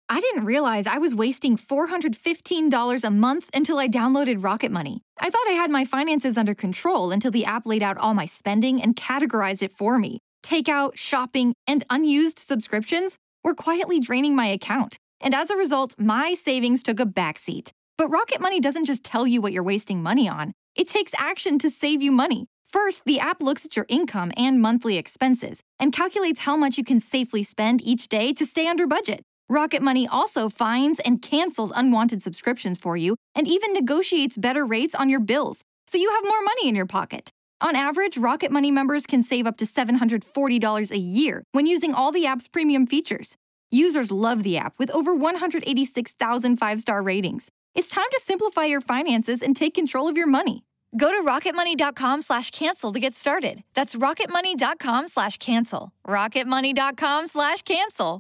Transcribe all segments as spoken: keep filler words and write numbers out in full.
I didn't realize I was wasting four hundred fifteen dollars a month until I downloaded Rocket Money. I thought I had my finances under control until the app laid out all my spending and categorized it for me. Takeout, shopping, and unused subscriptions were quietly draining my account. And as a result, my savings took a backseat. But Rocket Money doesn't just tell you what you're wasting money on. It takes action to save you money. First, the app looks at your income and monthly expenses and calculates how much you can safely spend each day to stay under budget. Rocket Money also finds and cancels unwanted subscriptions for you and even negotiates better rates on your bills, so you have more money in your pocket. On average, Rocket Money members can save up to seven hundred forty dollars a year when using all the app's premium features. Users love the app with over one hundred eighty-six thousand five-star ratings. It's time to simplify your finances and take control of your money. Go to rocketmoney.com slash cancel to get started. That's rocketmoney.com slash cancel. rocketmoney.com slash cancel.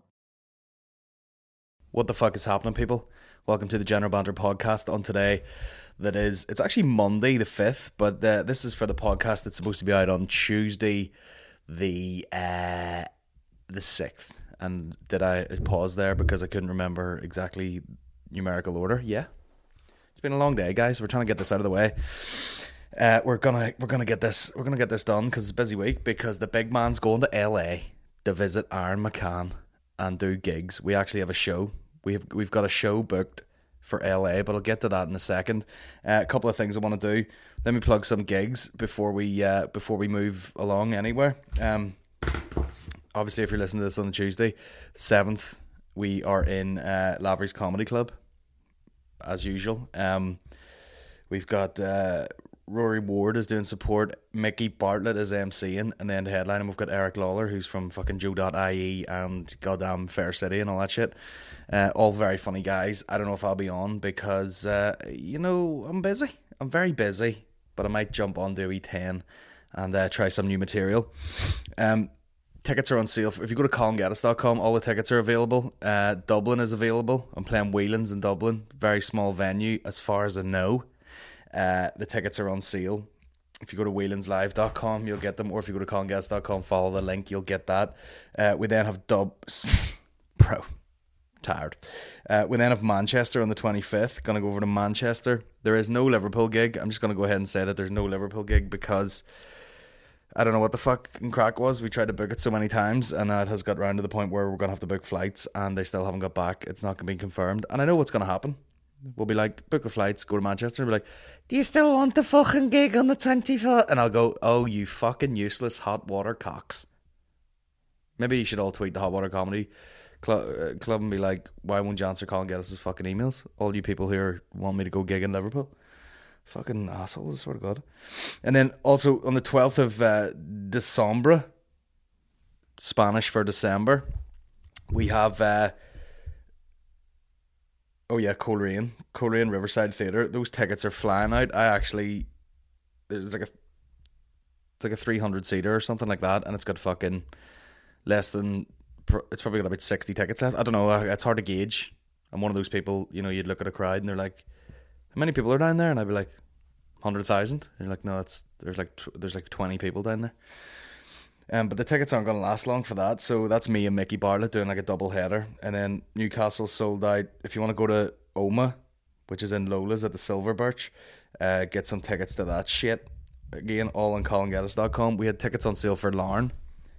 What the fuck is happening, people? Welcome to the General Banter podcast on today. That is, it's actually Monday the fifth, but uh, this is for the podcast that's supposed to be out on Tuesday the uh, the sixth. And did I pause there because I couldn't remember exactly numerical order? Yeah. It's been a long day, guys. We're trying to get this out of the way. Uh, we're gonna we're gonna get this we're gonna get this done because it's a busy week, because the big man's going to L A to visit Aaron McCann and do gigs. We actually have a show. We have we've got a show booked for L A, but I'll get to that in a second. Uh, a couple of things I want to do. Let me plug some gigs before we uh, before we move along anywhere. Um, obviously, if you're listening to this on Tuesday, seventh, we are in uh, Lavery's Comedy Club, as usual. Um, we've got uh, Rory Ward is doing support, Mickey Bartlett is MCing, and then the headline, we've got Eric Lawler, who's from fucking Joe dot I E and goddamn Fair City and all that shit. Uh, all very funny guys. I don't know if I'll be on because, uh, you know, I'm busy. I'm very busy, but I might jump on to a wee ten and uh, try some new material. Um, tickets are on sale. If you go to colin geddes dot com, all the tickets are available. Uh, Dublin is available. I'm playing Whelan's in Dublin. Very small venue as far as I know. Uh, the tickets are on sale. If you go to whelans live dot com, you'll get them. Or if you go to colin geddes dot com, follow the link, you'll get that. Uh, we then have Dubs. Bro. Tired. Uh, we then have Manchester on the twenty-fifth. Gonna go over to Manchester. There is no Liverpool gig. I'm just gonna go ahead and say that there's no Liverpool gig because I don't know what the fucking crack was. We tried to book it so many times, and uh, it has got round to the point where we're gonna have to book flights, and they still haven't got back. It's not gonna be confirmed, and I know what's gonna happen. We'll be like, book the flights, go to Manchester, and be like, do you still want the fucking gig on the twenty-fifth? And I'll go, oh, you fucking useless hot water cocks. Maybe you should all tweet the Hot Water Comedy Club, club and be like, why won't you answer Colin Geddes' fucking emails? All you people here want me to go gig in Liverpool. Fucking assholes, I swear to God. And then also on the twelfth of uh, December, Spanish for December, we have uh, oh yeah, Coleraine Coleraine Riverside Theatre. Those tickets are flying out. I actually, there's like a it's like a three hundred seater or something like that, and it's got fucking less than, it's probably got about sixty tickets left. I don't know, it's hard to gauge. I'm one of those people, you know, you'd look at a crowd and they're like, how many people are down there? And I'd be like, one hundred thousand. And you're like, no, it's there's like there's like twenty people down there. Um, but the tickets aren't going to last long for that, so that's me and Mickey Bartlett doing like a double header. And then Newcastle sold out. If you want to go to Oma, which is in Lola's at the Silver Birch, uh, get some tickets to that shit. Again, all on colin geddes dot com. We had tickets on sale for Larne.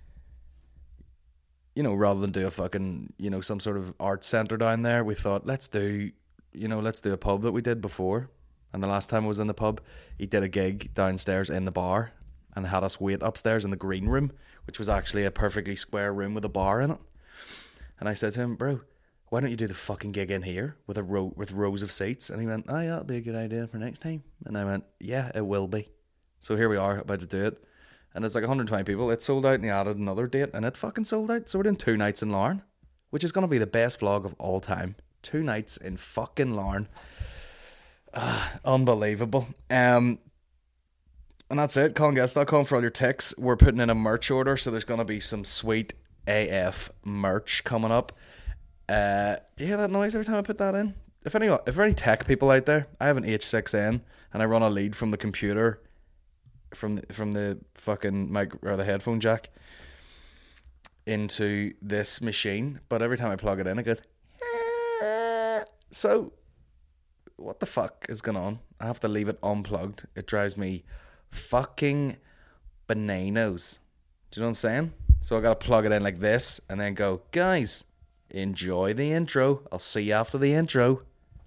You know, rather than do a fucking, you know, some sort of art centre down there, we thought, let's do, you know, let's do a pub that we did before. And the last time I was in the pub, he did a gig downstairs in the bar and had us wait upstairs in the green room, which was actually a perfectly square room with a bar in it. And I said to him, bro, why don't you do the fucking gig in here with a row with rows of seats? And he went, oh yeah, that'll be a good idea for next time. And I went, yeah, it will be. So here we are, about to do it. And it's like one hundred twenty people. It sold out, and they added another date, and it fucking sold out. So we're doing two nights in Larne, which is going to be the best vlog of all time. Two nights in fucking Larne. Uh, unbelievable. Um, and that's it. colin geddes dot com for all your ticks. We're putting in a merch order, so there's going to be some sweet A F merch coming up. Uh, do you hear that noise every time I put that in? If any, if there are any tech people out there, I have an H six N, and I run a lead from the computer, from the, from the fucking mic or the headphone jack into this machine, but every time I plug it in, it goes Uh, so, what the fuck is going on? I have to leave it unplugged. It drives me fucking bananas. Do you know what I'm saying? So I gotta plug it in like this and then go, guys, enjoy the intro. I'll see you after the intro.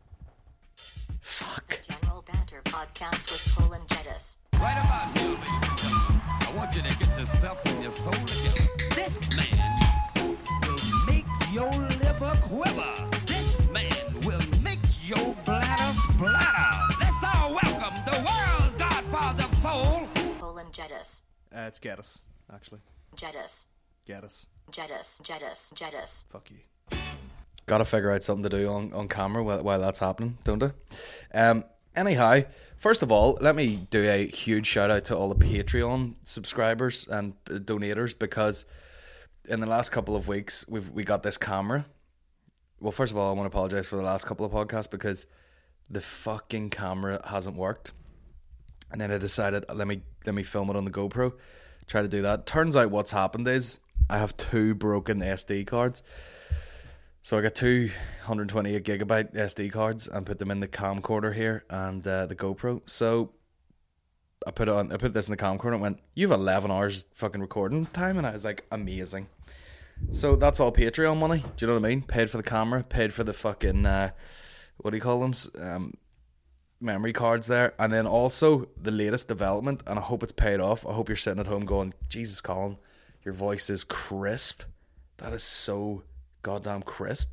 Fuck. General Banter Podcast with Cole and Jettis. Right about now, ladies and gentlemen, I want you to get yourself and your soul together. This man will make your liver quiver. This man will make your bladder splatter. Let's all welcome the world's godfather soul. Cole and Jettis. Uh, it's Gaddis, actually. Jettis. Gaddis. Jettis. Jettis. Jettis. Fuck you. Gotta figure out something to do on, on camera while, while that's happening, don't I? Um, anyhow, first of all, let me do a huge shout out to all the Patreon subscribers and donators, because in the last couple of weeks we've we got this camera. Well, first of all, I want to apologize for the last couple of podcasts because the fucking camera hasn't worked, and then I decided let me let me film it on the GoPro. Try to do that. Turns out what's happened is I have two broken S D cards. So I got two one hundred twenty-eight gigabyte S D cards and put them in the camcorder here and uh, the GoPro. So I put on I put this in the camcorder and it went, you have eleven hours fucking recording time, and I was like, amazing. So that's all Patreon money. Do you know what I mean? Paid for the camera, paid for the fucking uh, what do you call them? Um, memory cards there, and then also the latest development, and I hope it's paid off. I hope you're sitting at home going, Jesus, Colin, your voice is crisp. That is so goddamn crisp.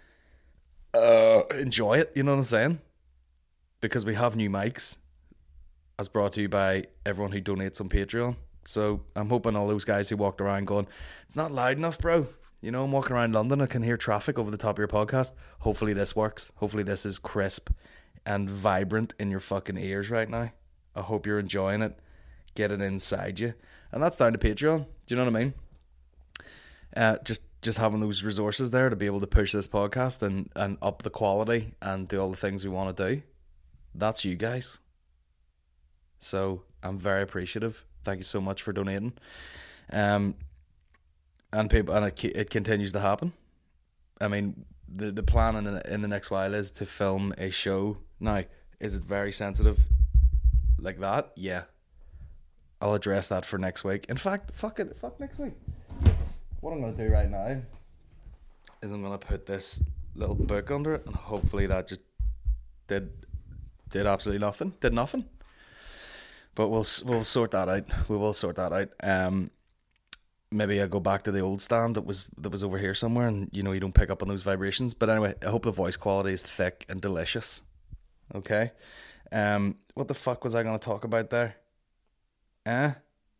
Uh, enjoy it, you know what I'm saying? Because we have new mics, as brought to you by everyone who donates on Patreon. So I'm hoping all those guys who walked around going, it's not loud enough, bro. You know, I'm walking around London, I can hear traffic over the top of your podcast. Hopefully this works. Hopefully this is crisp and vibrant in your fucking ears right now. I hope you're enjoying it. Get it inside you. And that's down to Patreon. Do you know what I mean? Uh, just just having those resources there to be able to push this podcast and, and up the quality and do all the things we want to do. That's you guys. So I'm very appreciative. Thank you so much for donating. Um, and people, and it, it continues to happen. I mean, the the plan in the, in the next while is to film a show. Now, is it very sensitive like that? Yeah. I'll address that for next week. In fact, fuck it, fuck next week. What I'm going to do right now is I'm going to put this little book under it, and hopefully that just did did absolutely nothing. Did nothing. But we'll we'll sort that out. We will sort that out. Um, maybe I go back to the old stand that was that was over here somewhere, and you know you don't pick up on those vibrations. But anyway, I hope the voice quality is thick and delicious. Okay. Um, what the fuck was I going to talk about there? Eh?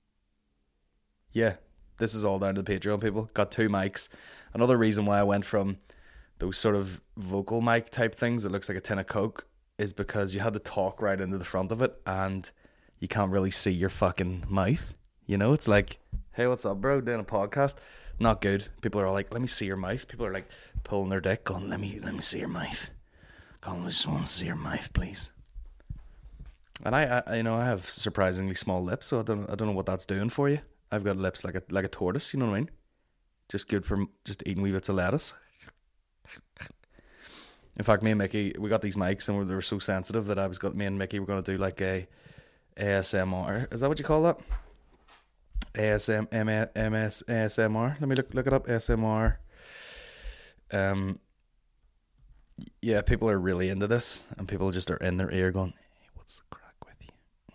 Yeah. This is all down to the Patreon people. Got two mics. Another reason why I went from those sort of vocal mic type things that looks like a tin of Coke is because you had to talk right into the front of it and you can't really see your fucking mouth. You know, it's like, hey, what's up, bro? Doing a podcast? Not good. People are all like, let me see your mouth. People are like pulling their dick, going, let me let me see your mouth. Colin, I just want to see your mouth, please. And I, I, you know, I have surprisingly small lips, so I don't, I don't know what that's doing for you. I've got lips like a like a tortoise, you know what I mean? Just good for just eating wee bits of lettuce. In fact, me and Mickey, we got these mics and they were so sensitive that I was got me and Mickey were going to do like a A S M R. Is that what you call that? A S M M S A S M R. Let me look look it up. A S M R. Um. Yeah, people are really into this, and people just are in their ear going, "Hey, what's the crack with you?"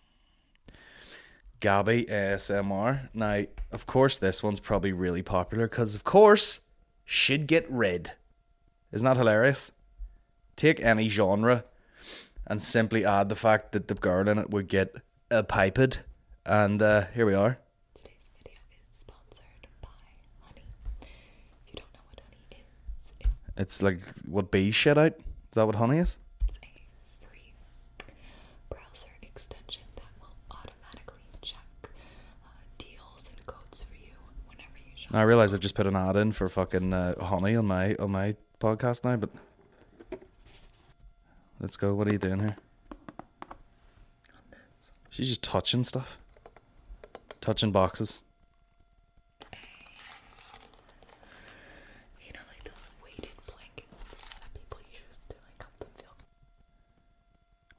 Gabby A S M R. Now, of course, this one's probably really popular because, of course, should get rid. Isn't that hilarious? Take any genre and simply add the fact that the girl in it would get a piped, and uh, here we are. Today's video is sponsored by honey. If you don't know what honey is, it- It's like what bees shit out. Is that what honey is? it's a free browser extension that will automatically check uh, deals and codes for you whenever you shop. I realise I've just put an ad in for fucking uh, honey on my on my podcast now, but let's go. What are you doing here? On this. She's just touching stuff. Touching boxes. You know, like those weighted blankets.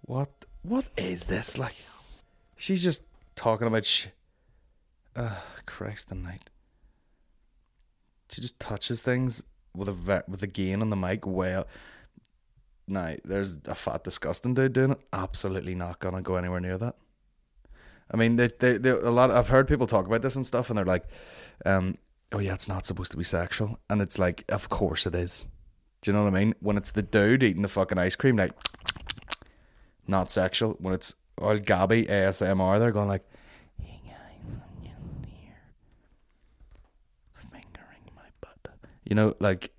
What? What is this? Like, she's just talking about sh... Ah, oh, Christ the night. She just touches things with a ve- with a gain on the mic. Well, now there's a fat, disgusting dude doing it. Absolutely not gonna go anywhere near that. I mean, they, they, they, a lot. I've heard people talk about this and stuff, and they're like, um, "Oh yeah, it's not supposed to be sexual," and it's like, of course it is. Do you know what I mean? When it's the dude eating the fucking ice cream, like, not sexual. When it's all Gabby A S M R, they're going like, "Hey guys, I'm just here, fingering my butt." You know, like,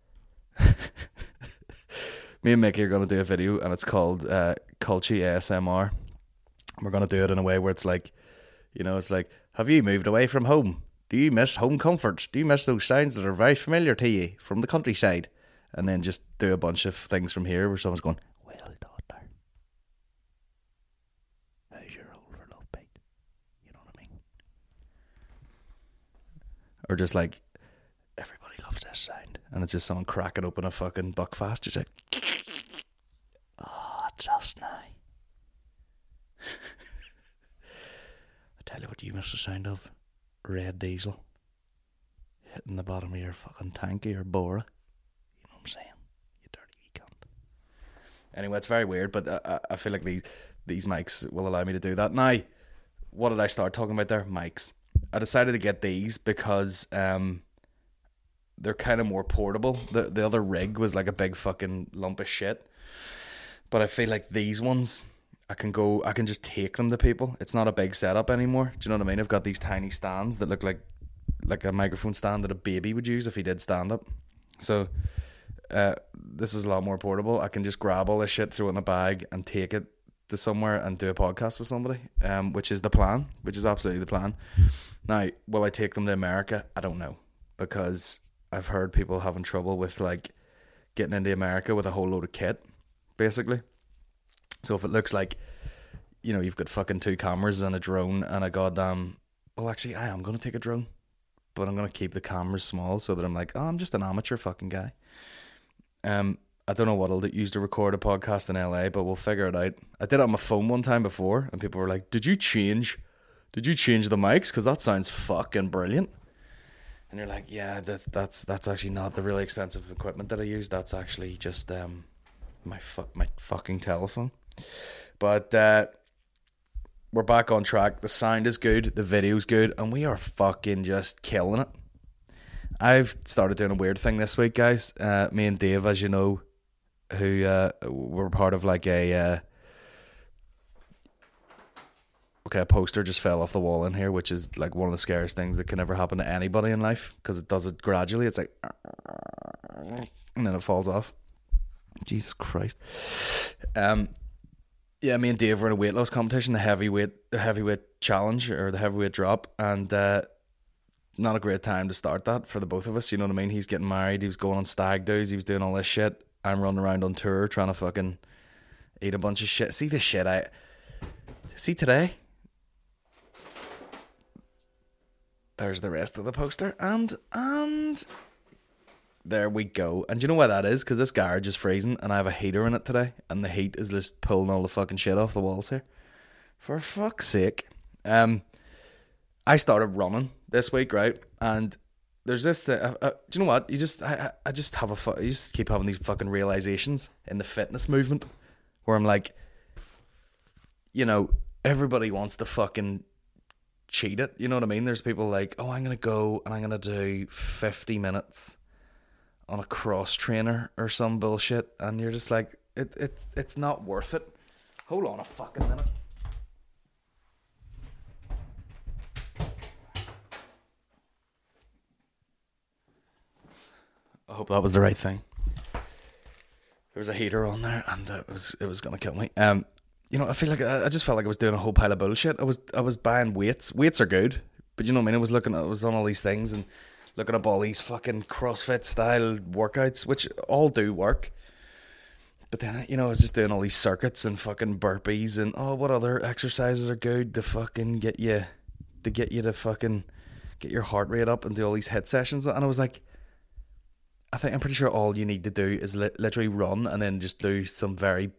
me and Mickey are going to do a video, and it's called uh, Culture A S M R. We're going to do it in a way where it's like, you know, it's like, have you moved away from home? Do you miss home comforts? Do you miss those sounds that are very familiar to you from the countryside? And then just do a bunch of things from here where someone's going, well, daughter, how's your overload bait? You know what I mean? Or just like, everybody loves this sound. And it's just someone cracking open a fucking Buckfast. Just like, oh, just now. I tell you what you miss the sound of. Red diesel hitting the bottom of your fucking tank or your Bora. You know what I'm saying? You dirty wee cunt. Anyway, it's very weird, but I, I feel like these these mics will allow me to do that. Now, what did I start talking about there? Mics. I decided to get these because um, they're kind of more portable. The the other rig was like a big fucking lump of shit. But I feel like these ones, I can go, I can just take them to people. It's not a big setup anymore. Do you know what I mean? I've got these tiny stands that look like like a microphone stand that a baby would use if he did stand up. So uh, this is a lot more portable. I can just grab all this shit, throw it in a bag, and take it to somewhere and do a podcast with somebody, um, which is the plan, which is absolutely the plan. Now, will I take them to America? I don't know, because I've heard people having trouble with like getting into America with a whole load of kit, basically. So if it looks like, you know, you've got fucking two cameras and a drone and a goddamn... Well, actually, I am going to take a drone, but I'm going to keep the cameras small so that I'm like, oh, I'm just an amateur fucking guy. Um, I don't know what I'll use to record a podcast in L A, but we'll figure it out. I did it on my phone one time before, and people were like, did you change... Did you change the mics? Because that sounds fucking brilliant. And you're like, yeah, that's that's that's actually not the really expensive equipment that I use. That's actually just um my fu- my fucking telephone. But uh, we're back on track. The sound is good, the video's good, and we are fucking just killing it. I've started doing a weird thing this week, guys. Uh, me and Dave, as you know, who uh, were part of like a... Uh, okay, a poster just fell off the wall in here, which is like one of the scariest things that can ever happen to anybody in life, because it does it gradually. It's like... and then it falls off. Jesus Christ. Um... Yeah, me and Dave were in a weight loss competition, the heavyweight, the heavyweight challenge, or the heavyweight drop, and uh, not a great time to start that for the both of us. You know what I mean? He's getting married, he was going on stag do's, he was doing all this shit. I'm running around on tour trying to fucking eat a bunch of shit. See the shit I see today? There's the rest of the poster, and and there we go. And do you know why that is? Because this garage is freezing and I have a heater in it today, and the heat is just pulling all the fucking shit off the walls here. For fuck's sake. Um, I started running this week, right? And there's this thing, uh, uh, do you know what? You just, I, I just have a, fu- you just keep having these fucking realizations in the fitness movement where I'm like, you know, everybody wants to fucking cheat it. You know what I mean? There's people like, oh, I'm going to go and I'm going to do fifty minutes on a cross trainer or some bullshit, and you're just like, it, it's it's not worth it. Hold on a fucking minute. I hope that was the right thing. There was a heater on there, and it was it was gonna kill me. Um, you know, I feel like I, I just felt like I was doing a whole pile of bullshit. I was I was buying weights. Weights are good, but you know what I mean. I was looking, I was on all these things and looking up all these fucking CrossFit style workouts, which all do work. But then, you know, I was just doing all these circuits and fucking burpees and, oh, what other exercises are good to fucking get you, to get you to fucking get your heart rate up and do all these HIIT sessions. And I was like, I think, I'm pretty sure all you need to do is li- literally run and then just do some very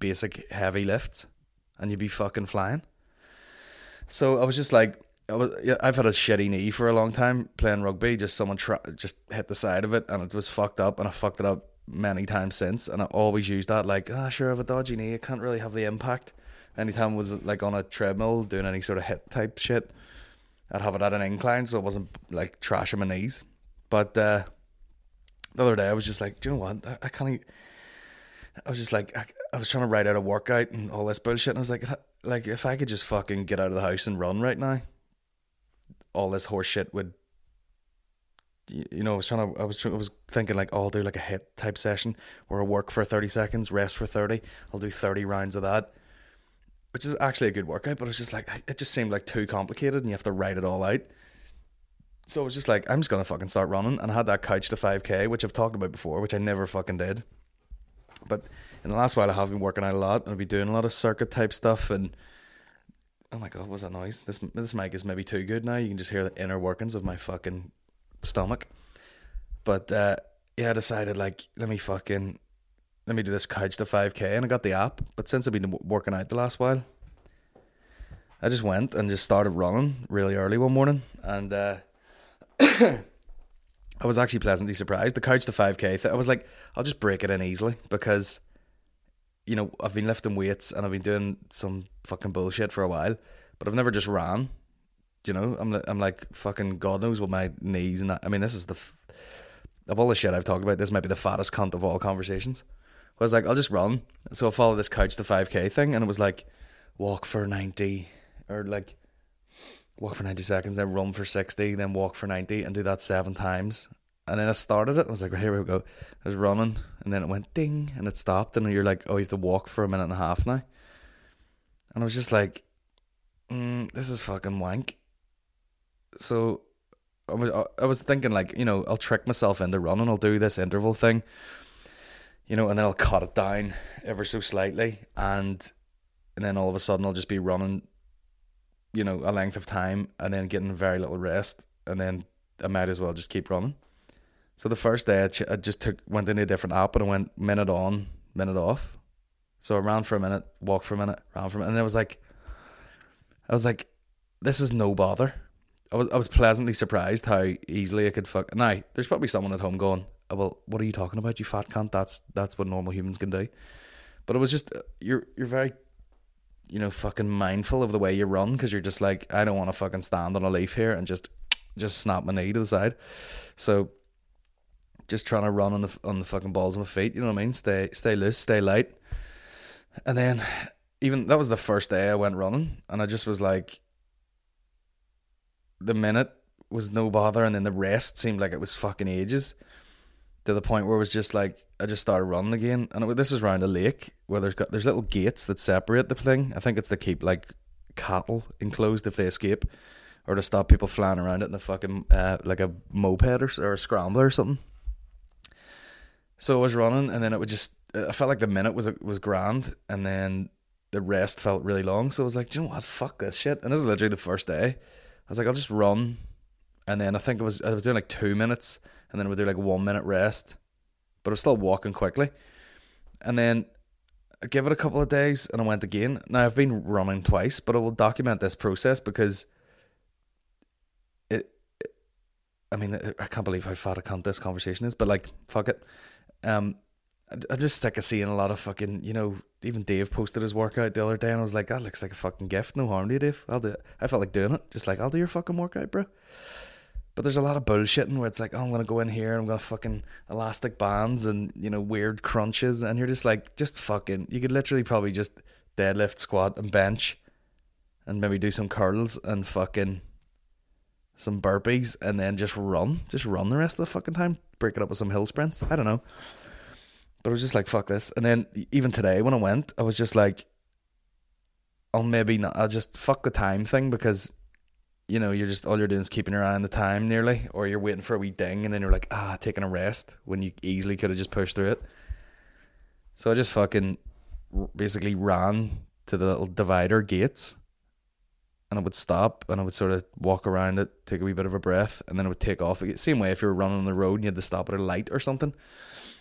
basic heavy lifts, and you'd be fucking flying. So I was just like, I was, yeah, I've had a shitty knee for a long time playing rugby. Just someone try, just hit the side of it, and it was fucked up, and I fucked it up many times since. And I always used that, like, ah, sure, I have a dodgy knee, I can't really have the impact. Anytime I was like on a treadmill doing any sort of hit type shit, I'd have it at an incline, so I wasn't like trashing my knees. But uh, the other day I was just like, do you know what? I, I can't. I was just like, I, I was trying to write out a workout and all this bullshit, and I was like, like if I could just fucking get out of the house and run right now, all this horse shit would. You know, I was trying to. I was. Trying, I was thinking like, oh, I'll do like a hit type session where I work for thirty seconds, rest for thirty. I'll do thirty rounds of that, which is actually a good workout. But it was just like, it just seemed like too complicated, and you have to write it all out. So I was just like, I'm just gonna fucking start running, and I had that couch to five K, which I've talked about before, which I never fucking did. But in the last while, I have been working out a lot, and I've been doing a lot of circuit type stuff. And oh my god, what was that noise? This this mic is maybe too good now. You can just hear the inner workings of my fucking stomach. But uh, yeah, I decided like, let me fucking let me do this couch to five K, and I got the app. But since I've been working out the last while, I just went and just started running really early one morning, and uh, I was actually pleasantly surprised. The couch to five K thing, I was like, I'll just break it in easily, because you know, I've been lifting weights and I've been doing some fucking bullshit for a while, but I've never just ran. You know, I'm I'm like fucking God knows what my knees and that, I mean, this is the f- of all the shit I've talked about, this might be the fattest cunt of all conversations. I was like, I'll just run. So I followed this couch to five K thing, and it was like walk for ninety, or like walk for ninety seconds, then run for sixty, then walk for ninety, and do that seven times. And then I started it. I was like, here we go. I was running, and then it went ding, and it stopped. And you're like, oh, you have to walk for a minute and a half now. And I was just like, mm, this is fucking wank. So I was, I was thinking like, you know, I'll trick myself into running. I'll do this interval thing, you know, and then I'll cut it down ever so slightly, and and then all of a sudden I'll just be running, you know, a length of time, and then getting very little rest, and then I might as well just keep running. So the first day I, ch- I just took went into a different app, and I went minute on, minute off. So I ran for a minute, walked for a minute, ran for a minute, and I was like, I was like, this is no bother. I was I was pleasantly surprised how easily I could fuck. Now there's probably someone at home going, oh, well, what are you talking about, you fat cunt? That's that's what normal humans can do. But it was just, you're you're very, you know, fucking mindful of the way you run, because you're just like, I don't want to fucking stand on a leaf here and just just snap my knee to the side. So just trying to run on the on the fucking balls of my feet, you know what I mean? Stay stay loose, stay light. And then even that was the first day I went running, and I just was like, the minute was no bother, and then the rest seemed like it was fucking ages, to the point where it was just like, I just started running again. And it, this is around a lake where there's got there's little gates that separate the thing. I think it's to keep like cattle enclosed if they escape, or to stop people flying around it in a fucking uh, like a moped or, or a scrambler or something. So I was running, and then it would just, I felt like the minute was was grand, and then the rest felt really long. So I was like, do you know what, fuck this shit. And this is literally the first day. I was like, I'll just run. And then I think it was I was doing like two minutes, and then I would do like one minute rest, but I was still walking quickly. And then I gave it a couple of days, and I went again. Now I've been running twice, but I will document this process, because it, it I mean, I can't believe how fat a cunt this conversation is, but like, fuck it. Um, I'm just sick of seeing a lot of fucking, you know, even Dave posted his workout the other day, and I was like, that looks like a fucking gift. No harm to you, Dave. I'll do it. I felt like doing it. Just like, I'll do your fucking workout, bro. But there's a lot of bullshitting where it's like, oh, I'm going to go in here and I'm going to fucking elastic bands and, you know, weird crunches. And you're just like, just fucking, you could literally probably just deadlift, squat and bench and maybe do some curls and fucking some burpees, and then just run. Just run the rest of the fucking time. Break it up with some hill sprints. I don't know. But I was just like, fuck this. And then even today when I went, I was just like, I'll maybe not, I'll just fuck the time thing, because, you know, you're just, all you're doing is keeping your eye on the time nearly, or you're waiting for a wee ding, and then you're like, ah, taking a rest when you easily could have just pushed through it. So I just fucking basically ran to the little divider gates, and I would stop, and I would sort of walk around it, take a wee bit of a breath, and then I would take off again. Same way if you were running on the road and you had to stop at a light or something.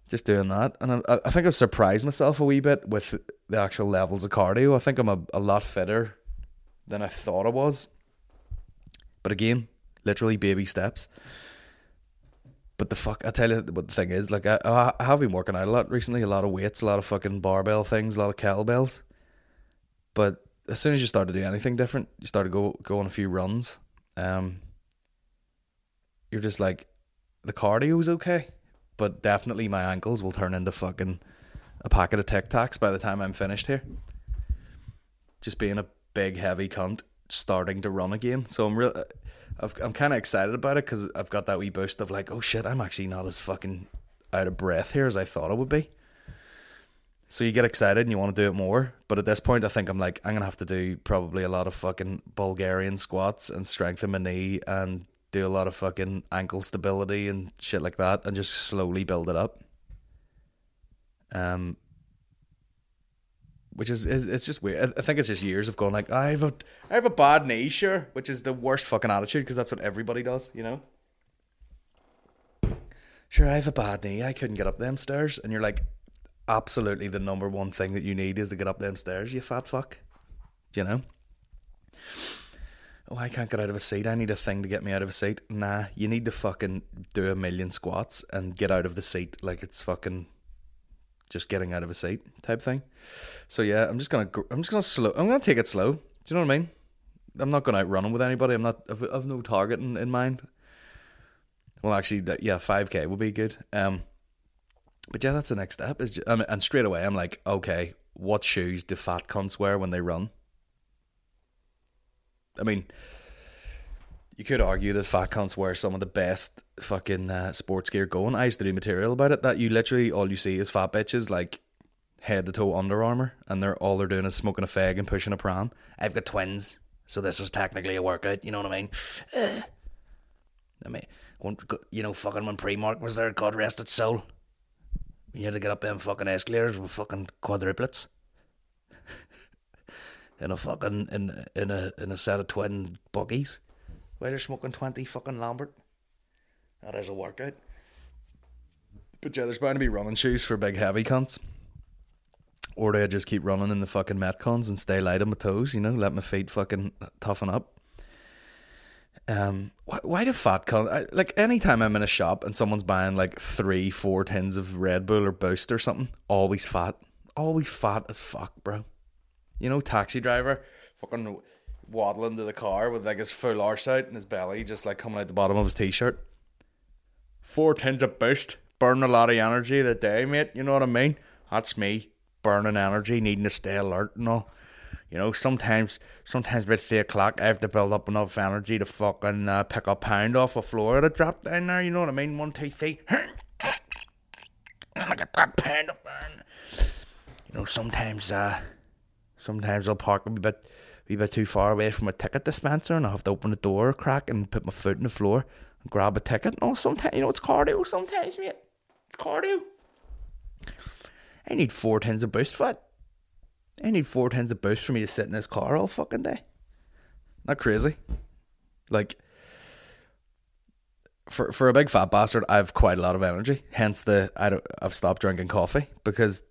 just doing that. And I, I think I've surprised myself a wee bit with the actual levels of cardio. I think I'm a, a lot fitter than I thought I was. But again, literally baby steps. But the fuck, I tell you what the thing is, like, I, I have been working out a lot recently, a lot of weights, a lot of fucking barbell things, a lot of kettlebells. But as soon as you start to do anything different, you start to go, go on a few runs, um, you're just like, the cardio's okay, but definitely my ankles will turn into fucking a packet of Tic Tacs by the time I'm finished here. Just being a big, heavy cunt, starting to run again. So I'm real... I've, I'm kind of excited about it because I've got that wee boost of like, oh shit, I'm actually not as fucking out of breath here as I thought I would be. So you get excited and you want to do it more. But at this point, I think I'm like, I'm going to have to do probably a lot of fucking Bulgarian squats and strengthen my knee and do a lot of fucking ankle stability and shit like that and just slowly build it up. Um, Which is, is it's just weird. I think it's just years of going like, I have a I have a bad knee, sure, which is the worst fucking attitude because that's what everybody does, you know. Sure, I have a bad knee. I couldn't get up them stairs, and you're like, absolutely, the number one thing that you need is to get up them stairs, you fat fuck. You know. Oh, I can't get out of a seat. I need a thing to get me out of a seat. Nah, you need to fucking do a million squats and get out of the seat like it's fucking just getting out of a seat type thing. So yeah, I'm just gonna I'm just gonna slow. I'm gonna take it slow. Do you know what I mean? I'm not going out running with anybody. I'm not. I've, I've no target in, in mind. Well, actually, yeah, five K would be good. Um, but yeah, that's the next step. Is just, I mean, and straight away, I'm like, okay, what shoes do fat cunts wear when they run? I mean, you could argue that fat cunts wear some of the best fucking uh, sports gear going. I used to do material about it. That you literally all you see is fat bitches like head to toe Under Armour, and they're all they're doing is smoking a fag and pushing a pram. I've got twins, so this is technically a workout. You know what I mean? Uh, I mean, when, you know, fucking when Primark was there, God rest its soul. You had to get up them fucking escalators with fucking quadruplets. in a fucking in in a in a set of twin buggies. While they're smoking twenty fucking Lambert. That is a workout. But yeah, there's bound to be running shoes for big heavy cunts. Or do I just keep running in the fucking Metcons and stay light on my toes, you know, let my feet fucking toughen up. Um, why, why do fat cunts, I, like anytime I'm in a shop and someone's buying like three, four tins of Red Bull or Boost or something, always fat. Always fat as fuck, bro. You know, taxi driver, fucking waddling to the car with like his full arse out and his belly just like coming out the bottom of his t-shirt. Four tins of Boost, burning a lot of energy that day, mate, you know what I mean? That's me. Burning energy, needing to stay alert and all. You know, sometimes sometimes about three o'clock I have to build up enough energy to fucking uh, pick a pound off a floor that dropped down there, you know what I mean? One, two, three. I got that pound up there. You know, sometimes uh, sometimes I'll park a wee bit, a wee bit too far away from a ticket dispenser and I'll have to open the door a crack and put my foot in the floor and grab a ticket. No, sometimes, you know, it's cardio sometimes, mate. It's cardio. I need four tins of Boost, fat. I need four tins of Boost for me to sit in this car all fucking day. Not crazy. Like, for for a big fat bastard, I have quite a lot of energy. Hence the I don't I've stopped drinking coffee because,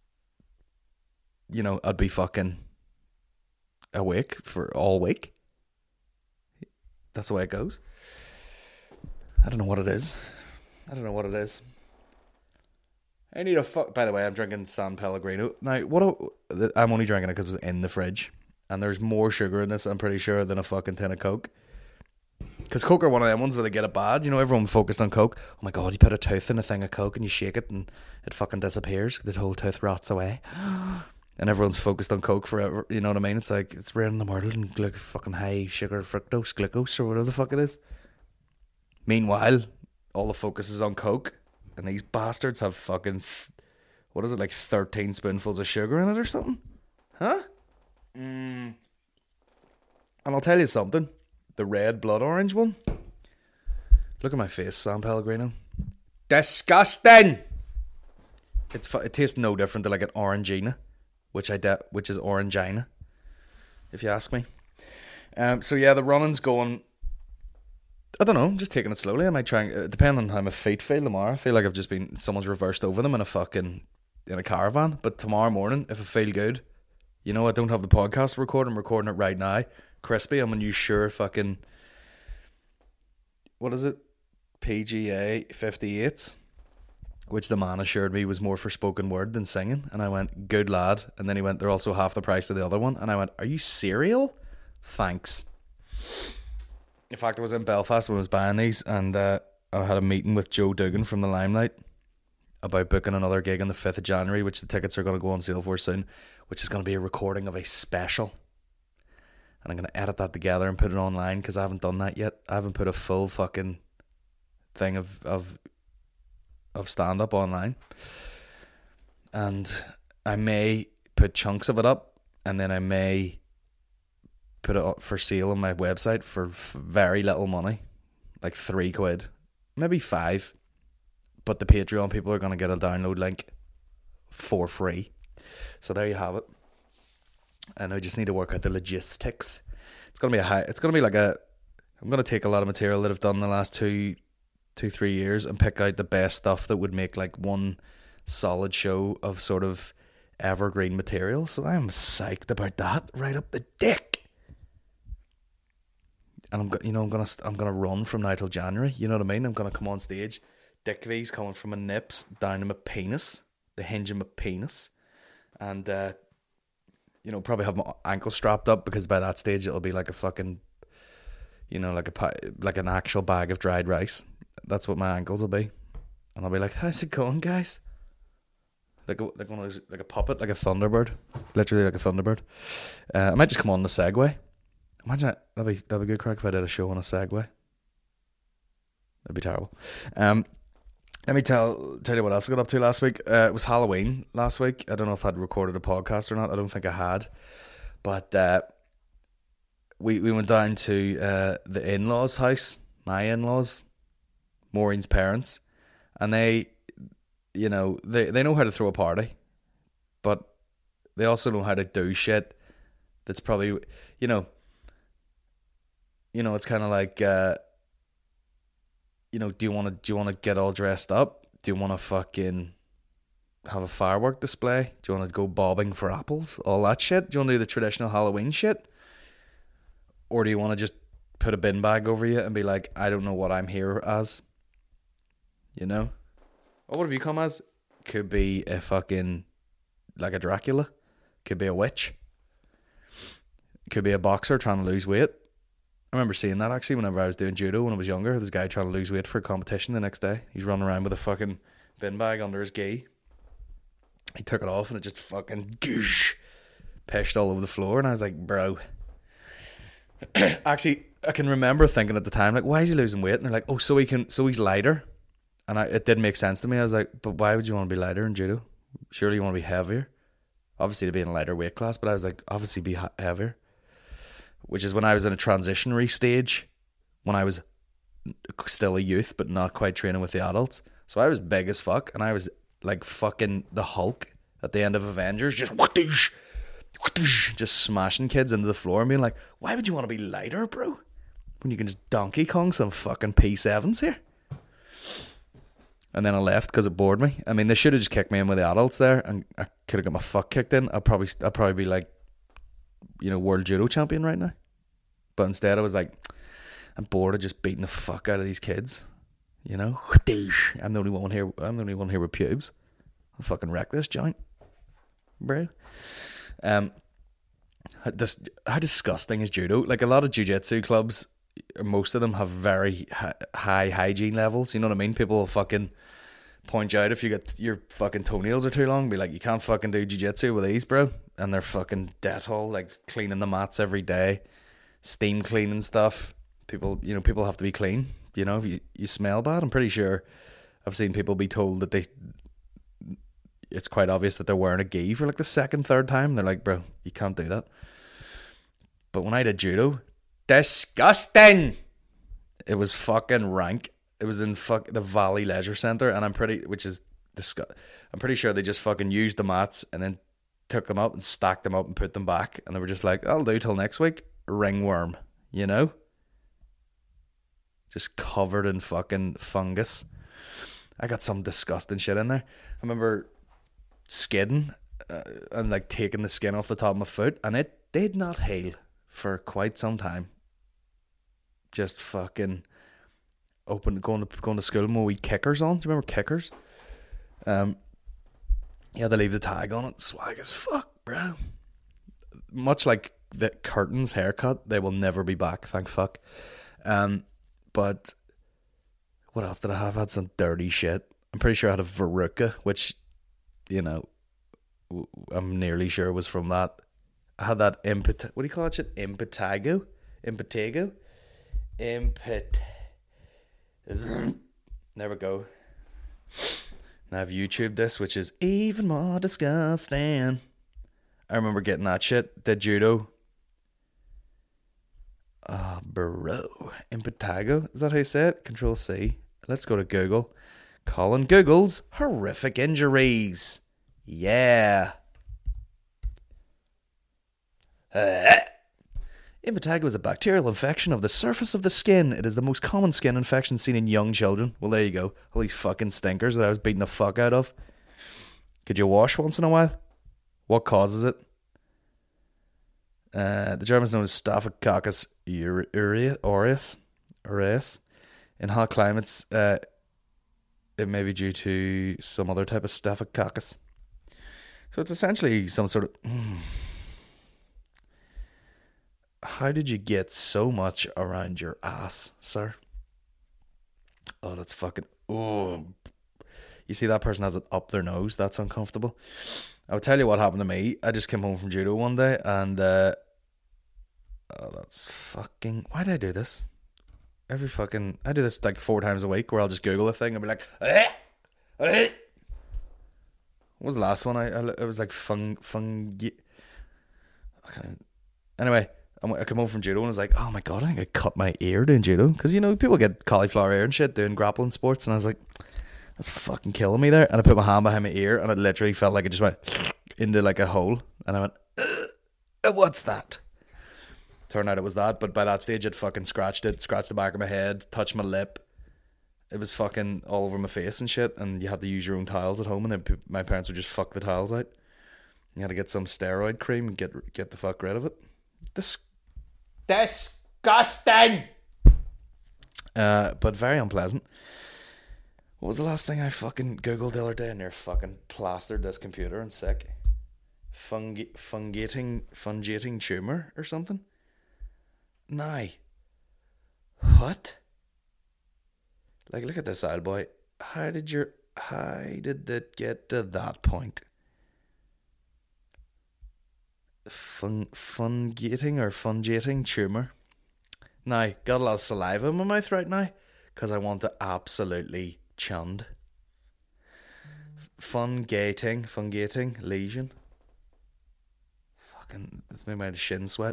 you know, I'd be fucking awake for all week. That's the way it goes. I don't know what it is. I don't know what it is. I need a fuck. By the way, I'm drinking San Pellegrino. Now, what a, I'm only drinking it because it was in the fridge. And there's more sugar in this, I'm pretty sure, than a fucking tin of Coke. Because Coke are one of them ones where they get it bad. You know, everyone focused on Coke. Oh my God, you put a tooth in a thing of Coke and you shake it and it fucking disappears. The whole tooth rots away. And everyone's focused on Coke forever. You know what I mean? It's like, it's rare in the world and glu- fucking high sugar fructose, glucose, or whatever the fuck it is. Meanwhile, all the focus is on Coke. And these bastards have fucking, th- what is it, like thirteen spoonfuls of sugar in it or something? Huh? Mm. And I'll tell you something. The red blood orange one. Look at my face, San Pellegrino. Disgusting! It's fu- It tastes no different to like an Orangina, which I de- which is Orangina, if you ask me. Um. So yeah, the running's going. I don't know, I'm just taking it slowly. I might try and, uh, depending on how my feet feel tomorrow. I feel like I've just been, someone's reversed over them in a fucking, in a caravan. But tomorrow morning, if I feel good, you know, I don't have the podcast recorded, I'm recording it right now. Crispy, I'm a new Shure fucking, what is it? P G A fifty-eights, which the man assured me was more for spoken word than singing. And I went, good lad. And then he went, they're also half the price of the other one. And I went, are you serial? Thanks. In fact, I was in Belfast when I was buying these, and uh, I had a meeting with Joe Dugan from the Limelight about booking another gig on the fifth of January, which the tickets are going to go on sale for soon, which is going to be a recording of a special. And I'm going to edit that together and put it online, because I haven't done that yet. I haven't put a full fucking thing of of, of stand-up online. And I may put chunks of it up, and then I may put it up for sale on my website for very little money, like three quid, maybe five. But the Patreon people are going to get a download link for free. So there you have it. And I just need to work out the logistics. It's going to be a high, it's going to be like a, I'm going to take a lot of material that I've done in the last two, two, three years and pick out the best stuff that would make like one solid show of sort of evergreen material. So I'm psyched about that, right up the dick. And I'm, you know, I'm gonna, I'm gonna run from now till January. You know what I mean? I'm gonna come on stage, dick V's coming from my nips down to my penis, the hinge of my penis, and uh, you know, probably have my ankle strapped up, because by that stage it'll be like a fucking, you know, like a like an actual bag of dried rice. That's what my ankles will be, and I'll be like, "How's it going, guys?" Like a, like one of those, like a puppet, like a Thunderbird, literally like a Thunderbird. Uh, I might just come on the Segway. Imagine that. That'd be, that'd be good crack if I did a show on a Segway. That'd be terrible. Um, let me tell tell you what else I got up to last week. Uh, it was Halloween last week. I don't know if I'd recorded a podcast or not. I don't think I had. But uh, we, we went down to uh, the in-laws' house, my in-laws, Maureen's parents. And they, you know, they, they know how to throw a party. But they also know how to do shit that's probably, you know... You know, it's kind of like, uh, you know, do you want to do you want to get all dressed up? Do you want to fucking have a firework display? Do you want to go bobbing for apples? All that shit? Do you want to do the traditional Halloween shit? Or do you want to just put a bin bag over you and be like, I don't know what I'm here as? You know? Or what have you come as? Could be a fucking, like a Dracula. Could be a witch. Could be a boxer trying to lose weight. I remember seeing that actually whenever I was doing judo when I was younger. There's a guy trying to lose weight for a competition the next day. He's running around with a fucking bin bag under his gi. He took it off and it just fucking goosh, pished all over the floor. And I was like, bro. Actually, I can remember thinking at the time, like, why is he losing weight? And they're like, oh, so he can, so he's lighter. And I, it didn't make sense to me. I was like, but why would you want to be lighter in judo? Surely you want to be heavier. Obviously to be in a lighter weight class, but I was like, obviously be ha- heavier. Which is when I was in a transitionary stage, when I was still a youth, but not quite training with the adults. So I was big as fuck, and I was like fucking the Hulk at the end of Avengers, just whoosh, whoosh, just smashing kids into the floor and being like, why would you want to be lighter, bro? When you can just Donkey Kong some fucking P sevens here. And then I left because it bored me. I mean, they should have just kicked me in with the adults there, and I could have got my fuck kicked in. I'd probably, I'd probably be like, you know, world judo champion right now. But instead I was like, I'm bored of just beating the fuck out of these kids. You know? I'm the only one here I'm the only one here with pubes. I'll fucking wreck this joint, bro. Um this, how disgusting is judo? Like a lot of jiu-jitsu clubs, most of them have very hi- high hygiene levels. You know what I mean? People will fucking point you out if you get your fucking toenails are too long. Be like, you can't fucking do jiu-jitsu with these, bro. And they're fucking Dettol, like cleaning the mats every day, steam cleaning stuff. People, you know, people have to be clean. You know, if you, you smell bad, I'm pretty sure I've seen people be told that they, it's quite obvious that they're wearing a gi for like the second, third time. They're like, bro, you can't do that. But when I did judo, disgusting. It was fucking rank. It was in fuck the Valley Leisure Centre, and I'm pretty, which is disgust. I'm pretty sure they just fucking used the mats and then took them up and stacked them up and put them back, and they were just like, I'll do till next week. Ringworm, you know? just covered in fucking fungus. I got some disgusting shit in there. I remember skidding uh, and like taking the skin off the top of my foot, and it did not heal for quite some time. Just fucking open, going to going to school with my wee kickers on. Do you remember kickers? Um, you had to leave the tag on it. Swag as fuck, bro. Much like the Curtains haircut, they will never be back. Thank fuck. Um, but what else did I have? I had some dirty shit. I'm pretty sure I had a verruca, which, you know, I'm nearly sure was from that. I had that impet. What do you call that shit? Impetigo? Impetigo? Impet. There we go. Now I've YouTubed this, which is even more disgusting. I remember getting that shit. Did judo. Ah, oh, bro. Impetigo. Is that how you say it? Control C. Let's go to Google. Colin Google's horrific injuries. Yeah. Uh, impetigo is a bacterial infection of the surface of the skin. It is the most common skin infection seen in young children. Well, there you go. All these fucking stinkers that I was beating the fuck out of. Could you wash once in a while? What causes it? Uh, the Germans known as Staphylococcus aureus. aureus. In hot climates, uh, it may be due to some other type of Staphylococcus. So it's essentially some sort of... Mm, how did you get so much around your ass, sir? Oh, that's fucking... Oh. You see, that person has it up their nose. That's uncomfortable. I'll tell you what happened to me. I just came home from judo one day and... Uh, oh, that's fucking... Why did I do this? Every fucking... I do this like four times a week where I'll just Google a thing and be like... Eh, eh. What was the last one? I, I It was like fung... fungi... Okay. Anyway... I came home from judo and I was like, oh my god, I think I cut my ear doing judo. Because, you know, people get cauliflower ear and shit doing grappling sports. And I was like, that's fucking killing me there. And I put my hand behind my ear and it literally felt like it just went into like a hole. And I went, uh, what's that? Turned out it was that. But by that stage, it fucking scratched it, scratched the back of my head, touched my lip. It was fucking all over my face and shit. And you had to use your own towels at home. And then my parents would just fuck the towels out. You had to get some steroid cream and get, get the fuck rid of it. This disgusting, uh, but very unpleasant. What was the last thing I fucking googled the other day? And they're fucking plastered this computer and sick. Fungi- fungating, fungating tumor or something. Nah. What? Like, look at this, old boy. How did your? How did it get to that point? Fun, fungating or fungating tumor. Now, got a lot of saliva in my mouth right now because I want to absolutely chund. Fungating, fungating lesion. Fucking, it's made my shin sweat.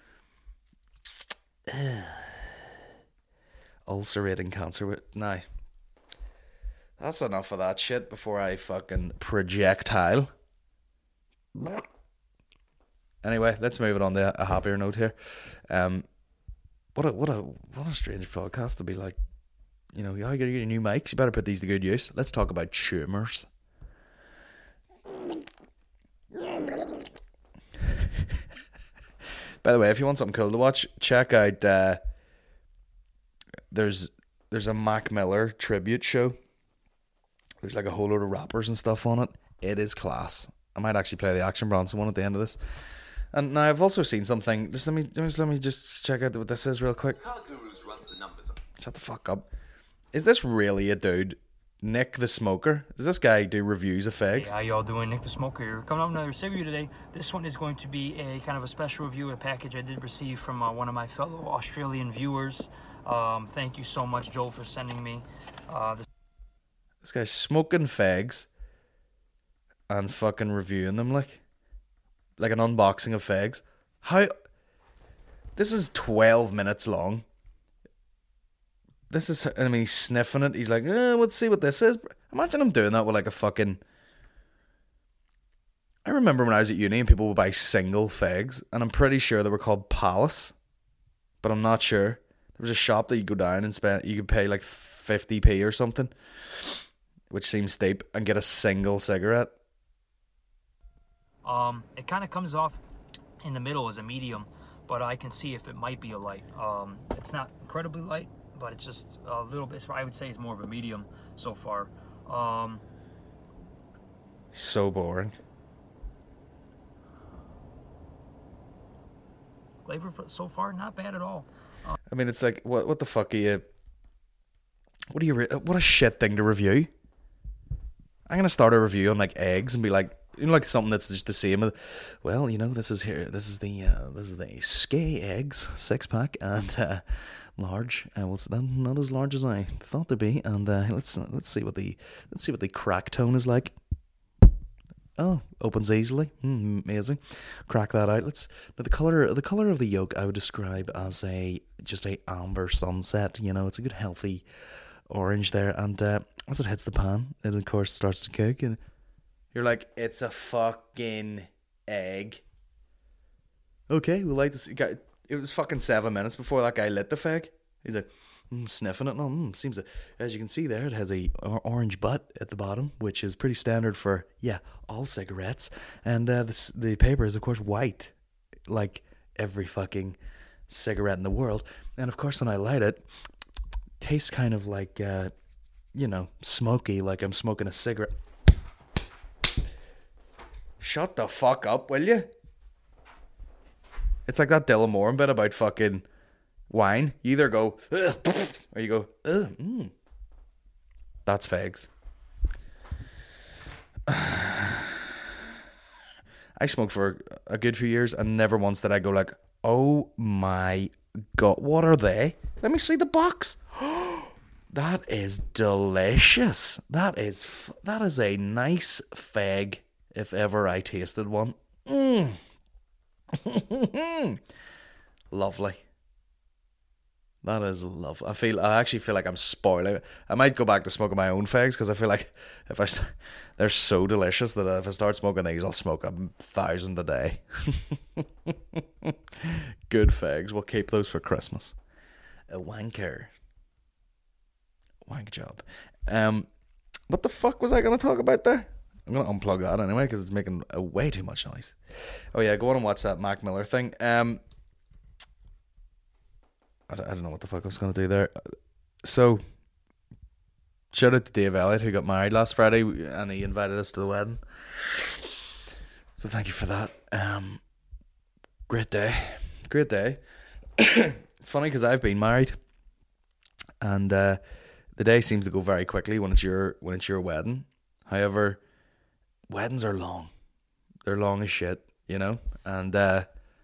Ulcerating cancer. Now, that's enough of that shit before I fucking projectile. Anyway, let's move it on to a happier note here. Um, what a what a what a strange podcast to be like. You know, you gotta get your new mics. You better put these to good use. Let's talk about tumors. By the way, if you want something cool to watch, check out. Uh, there's there's a Mac Miller tribute show. There's like a whole load of rappers and stuff on it. It is class. I might actually play the Action Bronson one at the end of this. And now I've also seen something. Just let me just let me just check out what this is real quick. Car Gurus runs the numbers. Shut the fuck up. Is this really a dude? Nick the Smoker? Does this guy do reviews of fags? Hey, how y'all doing? Nick the Smoker here. Coming up with another review today. This one is going to be a kind of a special review of a package I did receive from uh, one of my fellow Australian viewers. Um, thank you so much, Joel, for sending me uh, this. This guy's smoking fags and fucking reviewing them like like an unboxing of fags. How? This is twelve minutes long. This is, I mean, he's sniffing it. He's like, eh, let's see what this is. Imagine him doing that with like a fucking... I remember when I was at uni and people would buy single fags, and I'm pretty sure they were called Palace, but I'm not sure. There was a shop that you go down and spend, you could pay like fifty p or something, which seems steep, and get a single cigarette. Um, it kind of comes off in the middle as a medium, but I can see if it might be a light. Um, it's not incredibly light, but it's just a little bit. I would say it's more of a medium so far. Um, so boring. Flavor so far, not bad at all. Uh, I mean, it's like, what? What the fuck are you? What are you? Re- what a shit thing to review. I'm gonna start a review on like eggs and be like, you know, like something that's just the same. Well, you know, this is here. This is the uh, this is the Skye eggs six pack and uh, large. Uh, well, it's not as large as I thought they'd be. And uh, let's let's see what the let's see what the crack tone is like. Oh, opens easily. Mm, amazing. Crack that out. Let's now the color the color of the yolk I would describe as a just a amber sunset. You know, it's a good healthy orange there. And uh, as it hits the pan, it of course starts to cook, and you're like, it's a fucking egg. Okay, we like this. It was fucking seven minutes before that guy lit the fag. He's like, mm, sniffing it. No, mm, seems that, as you can see there, it has a or- orange butt at the bottom, which is pretty standard for, yeah, all cigarettes. And uh, this, the paper is, of course, white, like every fucking cigarette in the world. And, of course, when I light it, it tastes kind of like, uh, you know, smoky, like I'm smoking a cigarette. Shut the fuck up, will you? It's like that Dylan Moran bit about fucking wine. You either go, ugh, or you go, ugh, mm. That's fags. I smoked for a good few years, and never once did I go like, oh my God, what are they? Let me see the box. That is delicious. That is, f- that is a nice fag if ever I tasted one. Mm. Lovely. That is lovely. I feel. I actually feel like I'm spoiling it. I might go back to smoking my own fags because I feel like if I, st- they're so delicious that if I start smoking these, I'll smoke a thousand a day. Good fags. We'll keep those for Christmas. A wanker. Wank job. Um, what the fuck was I going to talk about there? I'm going to unplug that anyway because it's making uh, way too much noise. Oh yeah, go on and watch that Mac Miller thing. Um, I don't, I don't know what the fuck I was going to do there. So, shout out to Dave Elliott who got married last Friday and he invited us to the wedding. So thank you for that. Um, great day. Great day. It's funny because I've been married and uh, the day seems to go very quickly when it's your when it's your wedding. However, weddings are long. They're long as shit, you know? And uh,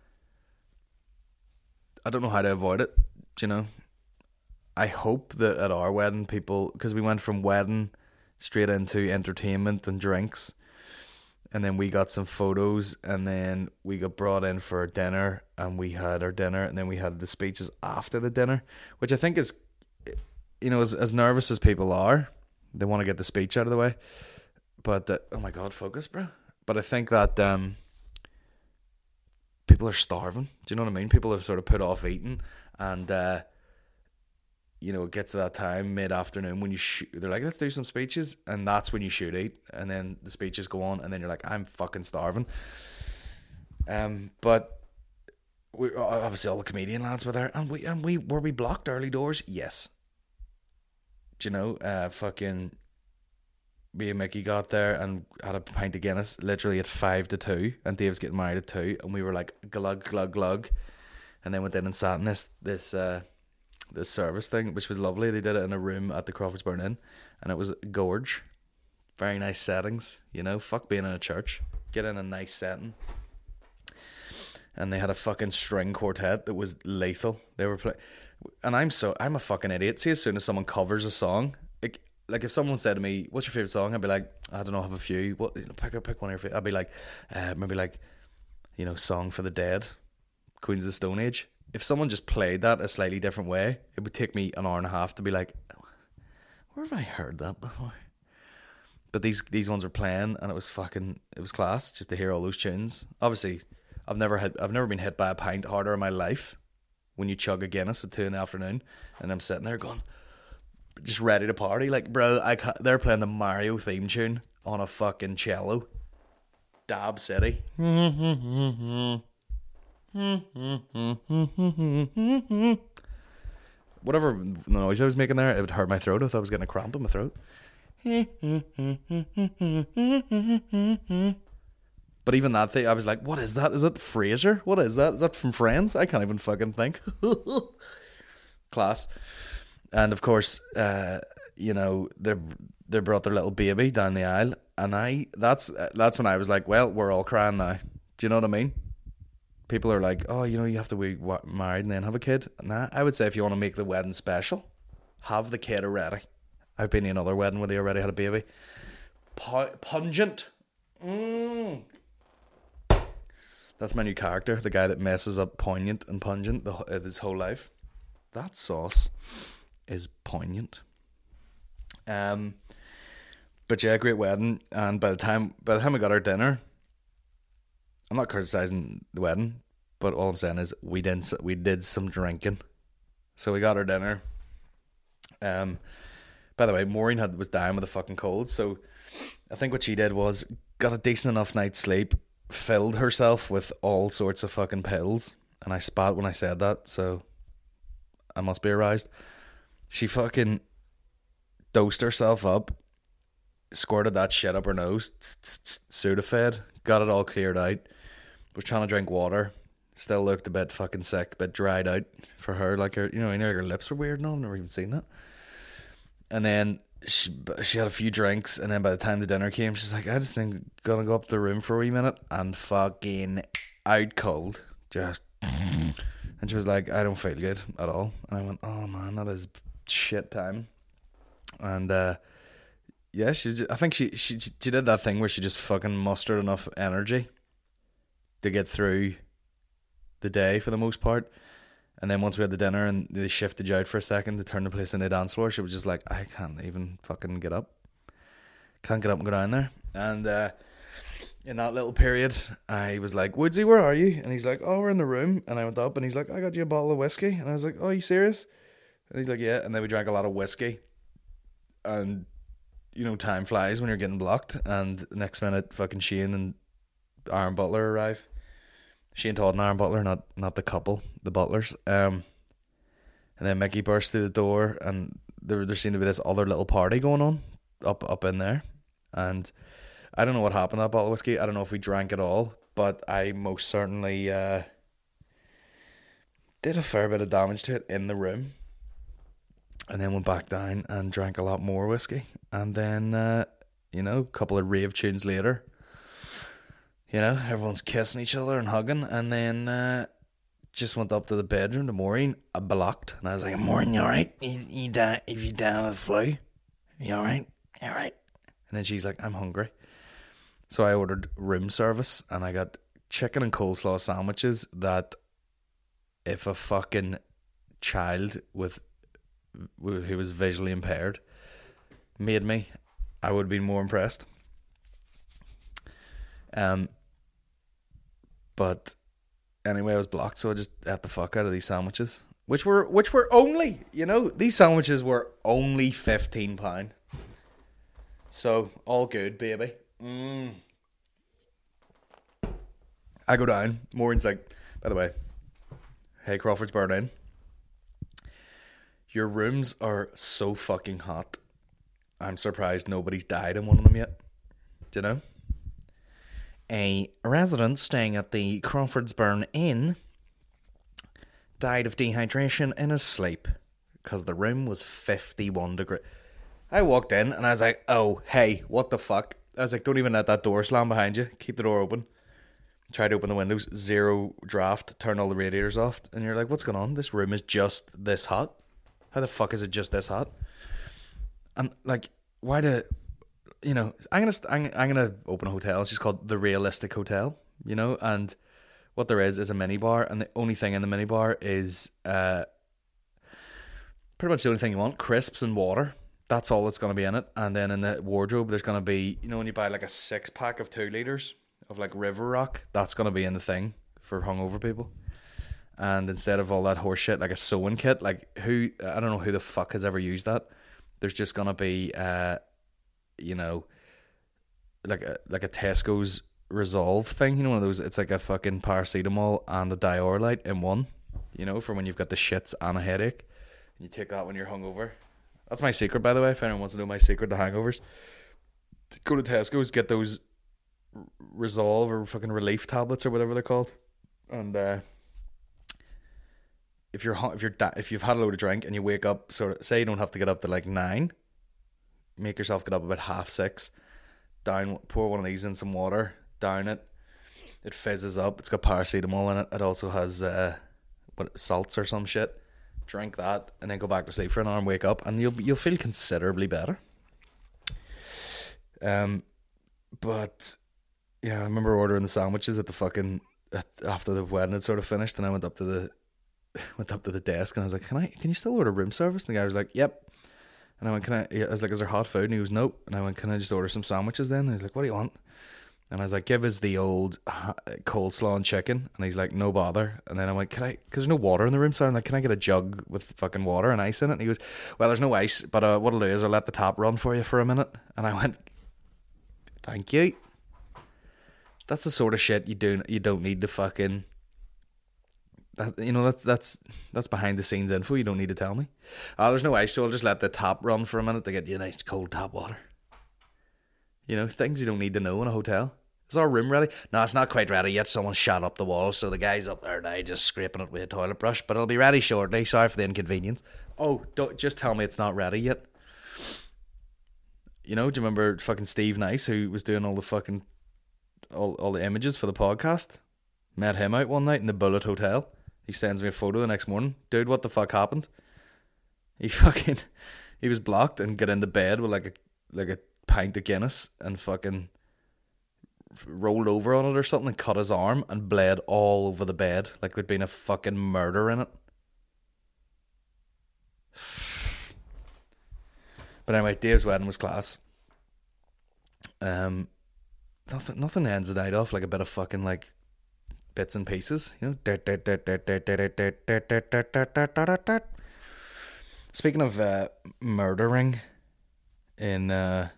I don't know how to avoid it, you know? I hope that at our wedding people, because we went from wedding straight into entertainment and drinks, and then we got some photos, and then we got brought in for dinner, and we had our dinner, and then we had the speeches after the dinner, which I think is, you know, as, as nervous as people are, they want to get the speech out of the way. But, uh, oh my God, focus, bro. But I think that um, people are starving. Do you know what I mean? People have sort of put off eating. And, uh, you know, it gets to that time, mid-afternoon, when you shoot, they're like, let's do some speeches. And that's when you should eat. And then the speeches go on. And then you're like, I'm fucking starving. Um, But we obviously all the comedian lads were there. And we, and we were we blocked early doors? Yes. Do you know, uh, fucking... me and Mickey got there and had a pint of Guinness literally at five to two, and Dave's getting married at two, and we were like glug glug glug, and then went in and sat in this this uh this service thing, which was lovely. They did it in a room at the Crawfordsburn Inn, and it was gorge. Very nice settings, you know. Fuck being in a church. Get in a nice setting. And they had a fucking string quartet that was lethal. They were playing, and I'm so I'm a fucking idiot. See, as soon as someone covers a song, it, like if someone said to me, "What's your favorite song?" I'd be like, "I don't know, I have a few." What? You know, pick pick one of your favorite. I'd be like, uh, maybe like, you know, "Song for the Dead," Queens of the Stone Age. If someone just played that a slightly different way, it would take me an hour and a half to be like, "Where have I heard that before?" But these these ones were playing, and it was fucking it was class just to hear all those tunes. Obviously, I've never had I've never been hit by a pint harder in my life. when you chug a Guinness at two in the afternoon, and I'm sitting there going, just ready to party. Like, bro, I ca- they're playing the Mario theme tune on a fucking cello. Dab City. Whatever noise I was making there, it would hurt my throat. I thought I was getting a cramp in my throat. But even that thing, I was like, what is that? Is that Frasier? What is that? Is that from Friends? I can't even fucking think. Class. And of course, uh, you know, they they brought their little baby down the aisle, and I that's that's when I was like, well, we're all crying now. Do you know what I mean? People are like, oh, you know, you have to be married and then have a kid. Nah, I would say if you want to make the wedding special, have the kid already. I've been in another wedding where they already had a baby. P- pungent. Mm. That's my new character, the guy that messes up poignant and pungent the, uh, his whole life. That sauce is poignant. Um, but yeah, great wedding. And by the time by the time we got our dinner, I'm not criticizing the wedding, but all I'm saying is we did we did some drinking. So we got our dinner. Um, by the way, Maureen had was dying with a fucking cold, so I think what she did was got a decent enough night's sleep, filled herself with all sorts of fucking pills, and I spat when I said that, so I must be aroused. She fucking dosed herself up, squirted that shit up her nose, Sudafed, got it all cleared out, was trying to drink water, still looked a bit fucking sick, a bit dried out for her, like her, you know, her lips were weird, no, I've never even seen that. And then she she had a few drinks, and then by the time the dinner came, she's like, I just think gonna go up to the room for a wee minute, and fucking out cold, just, and she was like, I don't feel good at all, and I went, oh man, that is shit time. And uh yeah, she I think she, she she did that thing where she just fucking mustered enough energy to get through the day for the most part. And then once we had the dinner and they shifted you out for a second to turn the place into a dance floor, she was just like, I can't even fucking get up. Can't get up and go down there. And uh, in that little period, I was like, Woodsy, where are you? And he's like, oh, we're in the room. And I went up and he's like, I got you a bottle of whiskey. And I was like, oh, are you serious? And he's like, yeah. And then we drank a lot of whiskey. And, you know, time flies when you're getting blocked. And the next minute, fucking Shane and Aaron Butler arrive. Shane Todd and Aaron Butler, not not the couple, the Butlers. Um, and then Mickey burst through the door, and there there seemed to be this other little party going on up up in there. And I don't know what happened to that bottle of whiskey. I don't know if we drank it all, but I most certainly uh, did a fair bit of damage to it in the room. And then went back down and drank a lot more whiskey. And then, uh, you know, a couple of rave tunes later, you know, everyone's kissing each other and hugging, and then uh, just went up to the bedroom to Maureen, I blocked, and I was like, Maureen, you alright? You, you down, if you down with the flu? You alright? You alright? And then she's like, I'm hungry. So I ordered room service, and I got chicken and coleslaw sandwiches that if a fucking child with who was visually impaired made me, I would have been more impressed. Um, but anyway, I was blocked, so I just ate the fuck out of these sandwiches, which were which were only, you know, these sandwiches were only fifteen pound. So all good, baby. Mm. I go down. Maureen's like, by the way, hey Crawford's Burn Inn, your rooms are so fucking hot. I'm surprised nobody's died in one of them yet. Do you know? A resident staying at the Crawford's Burn Inn died of dehydration in his sleep because the room was fifty-one degrees. I walked in and I was like, oh, hey, what the fuck? I was like, don't even let that door slam behind you. Keep the door open. Try to open the windows. Zero draft. Turn all the radiators off. And you're like, what's going on? This room is just this hot. How the fuck is it just this hot? And like, why do... You know, I'm gonna I'm, I'm gonna open a hotel. It's just called the Realistic Hotel. You know, and what there is is a mini bar, and the only thing in the mini bar is uh, pretty much the only thing you want: crisps and water. That's all that's gonna be in it. And then in the wardrobe, there's gonna be, you know, when you buy like a six pack of two liters of like River Rock, that's gonna be in the thing for hungover people. and instead of all that horse shit, like a sewing kit, like who, I don't know who the fuck has ever used that. There's just gonna be, uh, you know, like a like a Tesco's Resolve thing, you know, one of those. It's like a fucking paracetamol and a Diorlite in one, you know, for when you've got the shits and a headache. You take that when you're hungover. That's my secret, by the way. If anyone wants to know my secret to hangovers, go to Tesco's, get those Resolve or fucking Relief tablets or whatever they're called, and uh, if you're if you're da- if you've had a load of drink and you wake up, sort of say you don't have to get up to like nine, make yourself get up about half six, down, pour one of these in some water, down it, it fizzes up. It's got paracetamol in it. It also has uh, what salts or some shit. Drink that and then go back to sleep for an hour and wake up, and you'll you'll feel considerably better. Um, but yeah, I remember ordering the sandwiches at the fucking at, after the wedding had sort of finished, and I went up to the went up to the desk and I was like, "Can I? Can you still order room service?" And the guy was like, "Yep." And I went, "Can I?" I was like, "Is there hot food?" And he was, "Nope." And I went, "Can I just order some sandwiches then?" And he was like, "What do you want?" And I was like, "Give us the old coleslaw and chicken." And he's like, "No bother." And then I'm like, "Can I?" Because there's no water in the room, so I'm like, "Can I get a jug with fucking water and ice in it?" And he goes, "Well, there's no ice, but uh, what I'll do is I'll let the tap run for you for a minute." And I went, "Thank you." That's the sort of shit you do. You don't need to fucking. That, you know, that's that's that's behind the scenes info. You don't need to tell me. Oh, there's no ice, so I'll just let the tap run for a minute to get you nice cold tap water. You know, things you don't need to know in a hotel. Is our room ready? No, it's not quite ready yet. Someone shot up the wall, so the guy's up there now just scraping it with a toilet brush, but it'll be ready shortly. Sorry for the inconvenience. Oh, don't just tell me it's not ready yet. You know, do you remember fucking Steve Nice, who was doing all the fucking all, all the images for the podcast? Met him out one night in the Bullet Hotel. He sends me a photo the next morning. Dude, what the fuck happened? He fucking he was blocked and got into bed with like a like a pint of Guinness and fucking rolled over on it or something and cut his arm and bled all over the bed like there'd been a fucking murder in it. But anyway, Dave's wedding was class. Um, nothing, nothing ends the night off like a bit of fucking like bits and pieces, you know. Speaking of uh, murdering, in uh,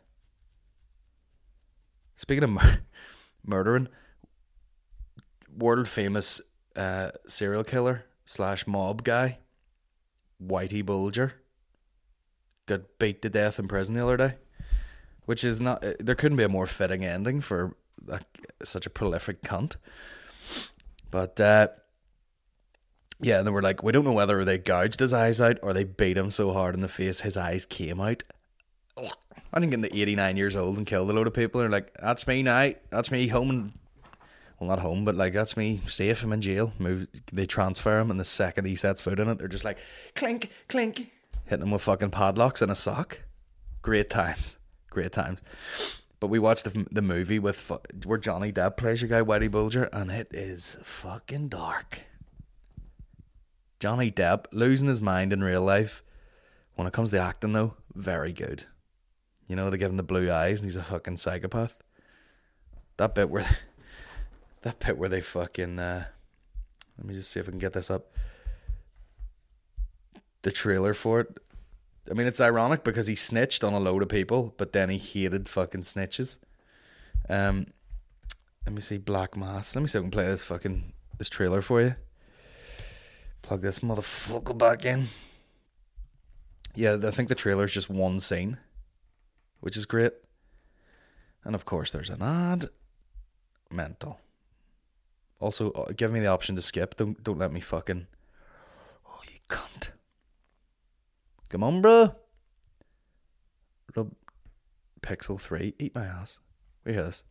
speaking of mur- murdering, world famous uh, serial killer slash mob guy, Whitey Bulger, got beat to death in prison the other day, which is not. There couldn't be a more fitting ending for a, such a prolific cunt. But uh, yeah, and they were like, we don't know whether they gouged his eyes out or they beat him so hard in the face his eyes came out. Ugh. I didn't get to eighty-nine years old and killed a load of people. They're like, that's me now. That's me home and well, not home, but like that's me safe. I'm in jail. Move. They transfer him, and the second he sets foot in it, they're just like clink, clink, hitting him with fucking padlocks and a sock. Great times, great times. But we watched the the movie with where Johnny Depp plays your guy Whitey Bulger, and it is fucking dark. Johnny Depp losing his mind in real life. When it comes to acting, though, very good. You know, they give him the blue eyes, and he's a fucking psychopath. That bit where, that bit where they fucking. Uh, let me just see if I can get this up. The trailer for it. I mean, it's ironic because he snitched on a load of people, but then he hated fucking snitches. Um, let me see, Black Mass. Let me see if I can play this fucking this trailer for you. Plug this motherfucker back in. Yeah, I think the trailer is just one scene, which is great. And of course, there's an ad. Mental. Also, uh, give me the option to skip. Don't don't let me fucking. Oh, you cunt. Come on, bro. Rub Pixel three. Eat my ass. We hear this.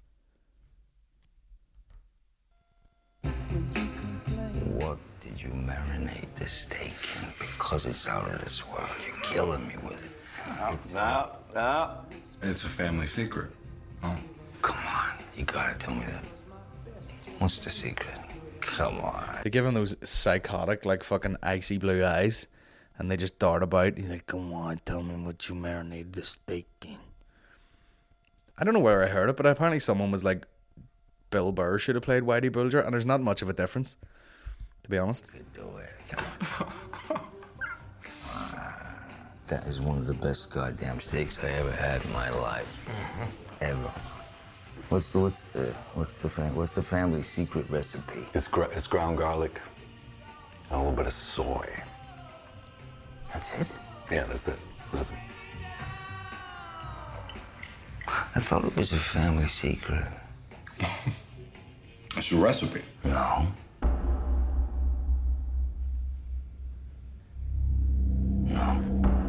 What did you marinate this steak in? Because it's out of this world. You're killing me with. No, no, no. It's a family secret. Oh. Come on. You gotta tell me that. What's the secret? Come on. They give him those psychotic, like fucking icy blue eyes. And they just dart about. He's like, come on, tell me what you marinated the steak in. I don't know where I heard it, but apparently someone was like, Bill Burr should have played Whitey Bulger, and there's not much of a difference. to be honest. Could do it. Come on. That is one of the best goddamn steaks I ever had in my life. Mm-hmm. Ever. What's the what's the what's the fam- what's the family secret recipe? It's gra- it's ground garlic and a little bit of soy. That's it? Yeah, that's it. That's it. I thought it was a family secret. That's your recipe. No. No.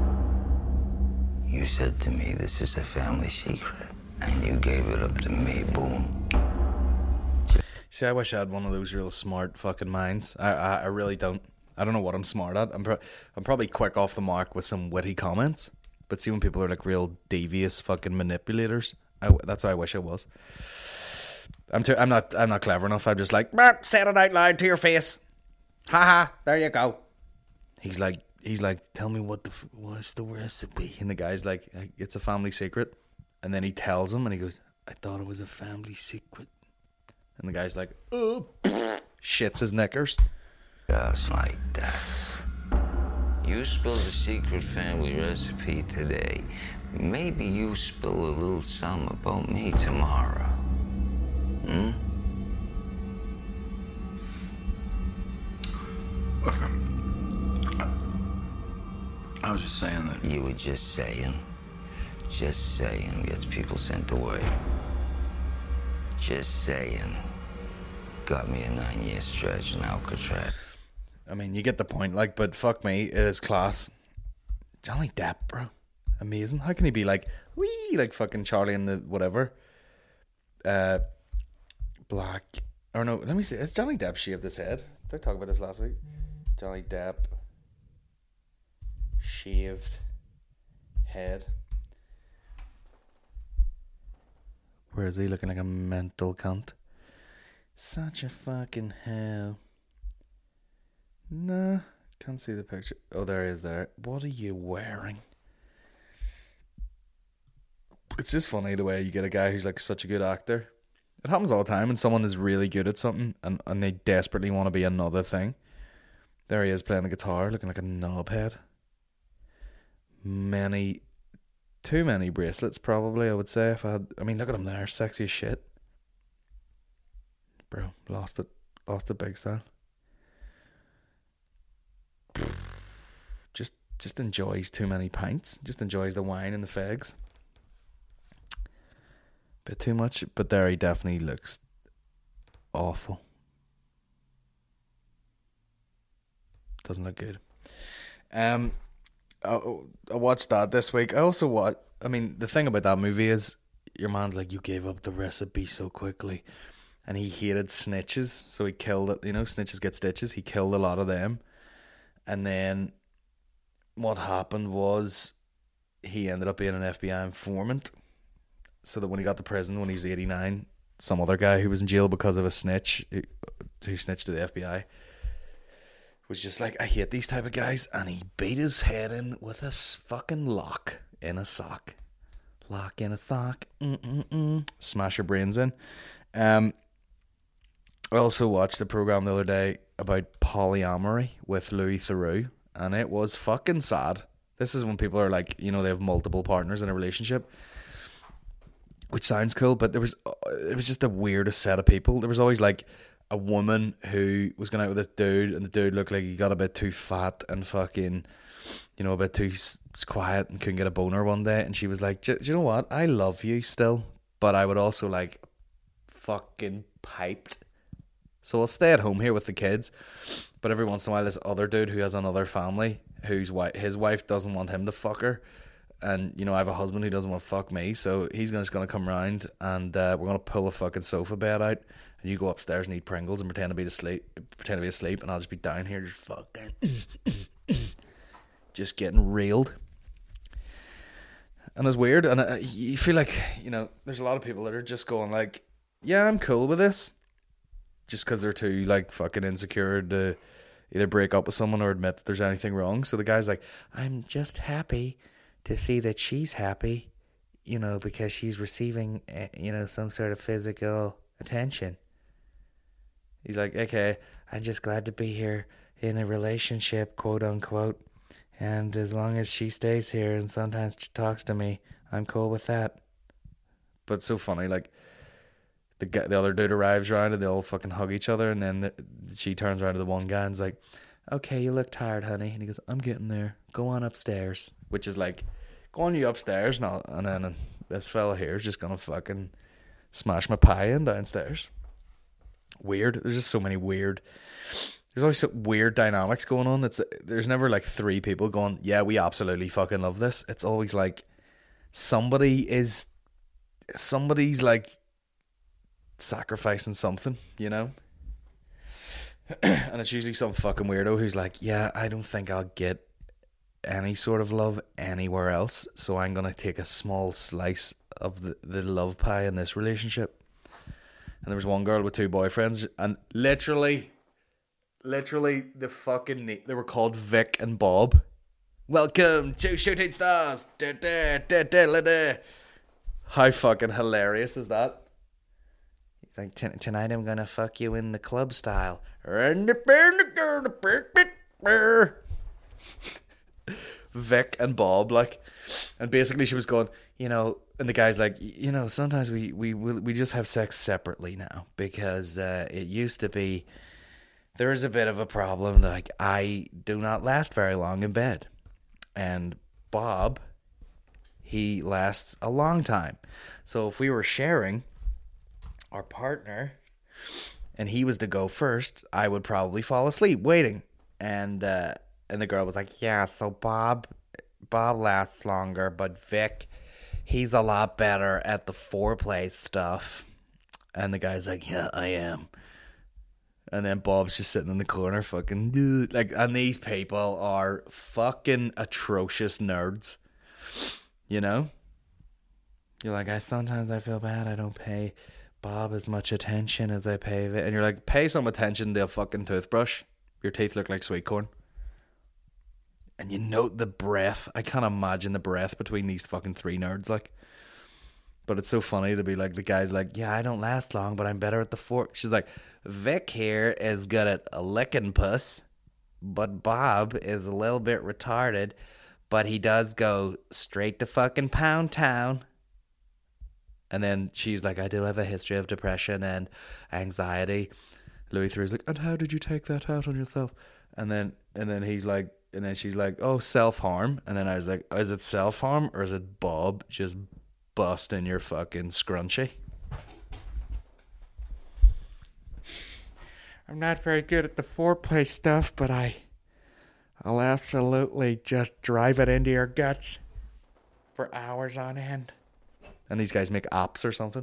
You said to me, this is a family secret, and you gave it up to me, boom. See, I wish I had one of those real smart fucking minds. I I, I really don't. I don't know what I'm smart at. I'm pro- I'm probably quick off the mark with some witty comments, but see when people are like real devious fucking manipulators, I, that's how I wish I was. I'm too. I'm not. I'm not clever enough. I'm just like, "Bah, say it out loud to your face. Ha ha. There you go. He's like. He's like, tell me what the f- what's the recipe? And the guy's like, it's a family secret. And then he tells him, and he goes, I thought it was a family secret. And the guy's like, oh, shits his knickers. Just like that. You spilled a secret family recipe today. Maybe you spill a little something about me tomorrow. Hmm? Look, I'm- I was just saying that. You were just saying. Just saying gets people sent away. Just saying. Got me a nine-year stretch in Alcatraz. I mean, you get the point, like, but fuck me, it is class. Johnny Depp, bro. Amazing. How can he be like, wee, like fucking Charlie and the whatever? Uh, black. Or no, let me see. Has Johnny Depp shaved his head? Did I talk about this last week? Johnny Depp. Shaved head. Where is he looking like a mental cunt? Such a fucking hell. Nah, can't see the picture. Oh, there he is there. What are you wearing? It's just funny the way you get a guy who's like such a good actor. It happens all the time when someone is really good at something and, and they desperately want to be another thing. There he is playing the guitar, looking like a knobhead. Many, too many bracelets probably, I would say. If I had, I mean, look at him there, sexy as shit. Bro, lost it, lost it big style. Just, just enjoys too many pints. Just enjoys the wine and the fags. Bit too much, but there he definitely looks awful. Doesn't look good. Um. I, I watched that this week. I also watched, I mean, the thing about that movie is your man's like, you gave up the recipe so quickly. And he hated snitches, so he killed it. You know, snitches get stitches. He killed a lot of them. And then what happened was he ended up being an F B I informant. So that when he got to prison when he was eighty-nine, some other guy who was in jail because of a snitch, who, who snitched to the F B I, was just like, I hate these type of guys, and he beat his head in with a fucking lock in a sock. Lock in a sock. Mm-mm-mm. Smash your brains in. Um, I also watched a program the other day about polyamory with Louis Theroux, and it was fucking sad. This is when people are like, you know, they have multiple partners in a relationship, which sounds cool, but there was, it was just the weirdest set of people. There was always like a woman who was going out with this dude, and the dude looked like he got a bit too fat and fucking, you know, a bit too s- quiet and couldn't get a boner one day. And she was like, do you know what? I love you still, but I would also like fucking piped. So I'll stay at home here with the kids. But every once in a while, this other dude who has another family, whose wife, his wife doesn't want him to fuck her. And, you know, I have a husband who doesn't want to fuck me. So he's just going to come round, and uh, we're going to pull a fucking sofa bed out. And you go upstairs and eat Pringles and pretend to be asleep, pretend to be asleep, and I'll just be down here just fucking, just getting reeled. And it's weird, and uh, you feel like, you know, there's a lot of people that are just going like, yeah, I'm cool with this, just because they're too like fucking insecure to either break up with someone or admit that there's anything wrong. So the guy's like, I'm just happy to see that she's happy, you know, because she's receiving, you know, some sort of physical attention. He's like, okay, I'm just glad to be here in a relationship, quote unquote. And as long as she stays here and sometimes she talks to me, I'm cool with that. But it's so funny, like, the guy, the other dude arrives around and they all fucking hug each other, and then the, she turns around to the one guy and's like, okay, you look tired, honey. And he goes, I'm getting there. Go on upstairs. Which is like, go on you upstairs, and, I'll, and then this fella here is just gonna fucking smash my pie in downstairs. Weird. There's just so many weird... There's always some weird dynamics going on. It's There's never like three people going, yeah, we absolutely fucking love this. It's always like somebody is... Somebody's like sacrificing something, you know? And it's usually some fucking weirdo who's like, yeah, I don't think I'll get any sort of love anywhere else, so I'm going to take a small slice of the, the love pie in this relationship. And there was one girl with two boyfriends, and literally, literally, the fucking, na- they were called Vic and Bob. Welcome to Shooting Stars. Da, da, da, da, da, da. How fucking hilarious is that? Like, tonight I'm gonna fuck you in the club style. Vic and Bob, like, and basically she was going, you know, and the guy's like, you know, sometimes we we we just have sex separately now because uh, it used to be there is a bit of a problem. Like, I do not last very long in bed, and Bob, he lasts a long time. So if we were sharing our partner and he was to go first, I would probably fall asleep waiting. And uh, and the girl was like, yeah, so Bob Bob lasts longer, but Vic, he's a lot better at the foreplay stuff. And the guy's like, yeah, I am. And then Bob's just sitting in the corner fucking like, and these people are fucking atrocious nerds. You know? You're like, I sometimes I feel bad I don't pay Bob as much attention as I pay it. And you're like, pay some attention to a fucking toothbrush. Your teeth look like sweet corn. And you note the breath. I can't imagine the breath between these fucking three nerds, like. But it's so funny to be like, the guy's like, yeah, I don't last long, but I'm better at the fork. She's like, Vic here is good at a licking puss, but Bob is a little bit retarded, but he does go straight to fucking Pound Town. And then she's like, I do have a history of depression and anxiety. Louis Theroux's like, and how did you take that out on yourself? And then and then he's like, and then she's like, oh, self-harm. And then I was like, is it self-harm or is it Bob just busting your fucking scrunchie? I'm not very good at the foreplay stuff, but I, I'll absolutely just drive it into your guts for hours on end. And these guys make apps or something.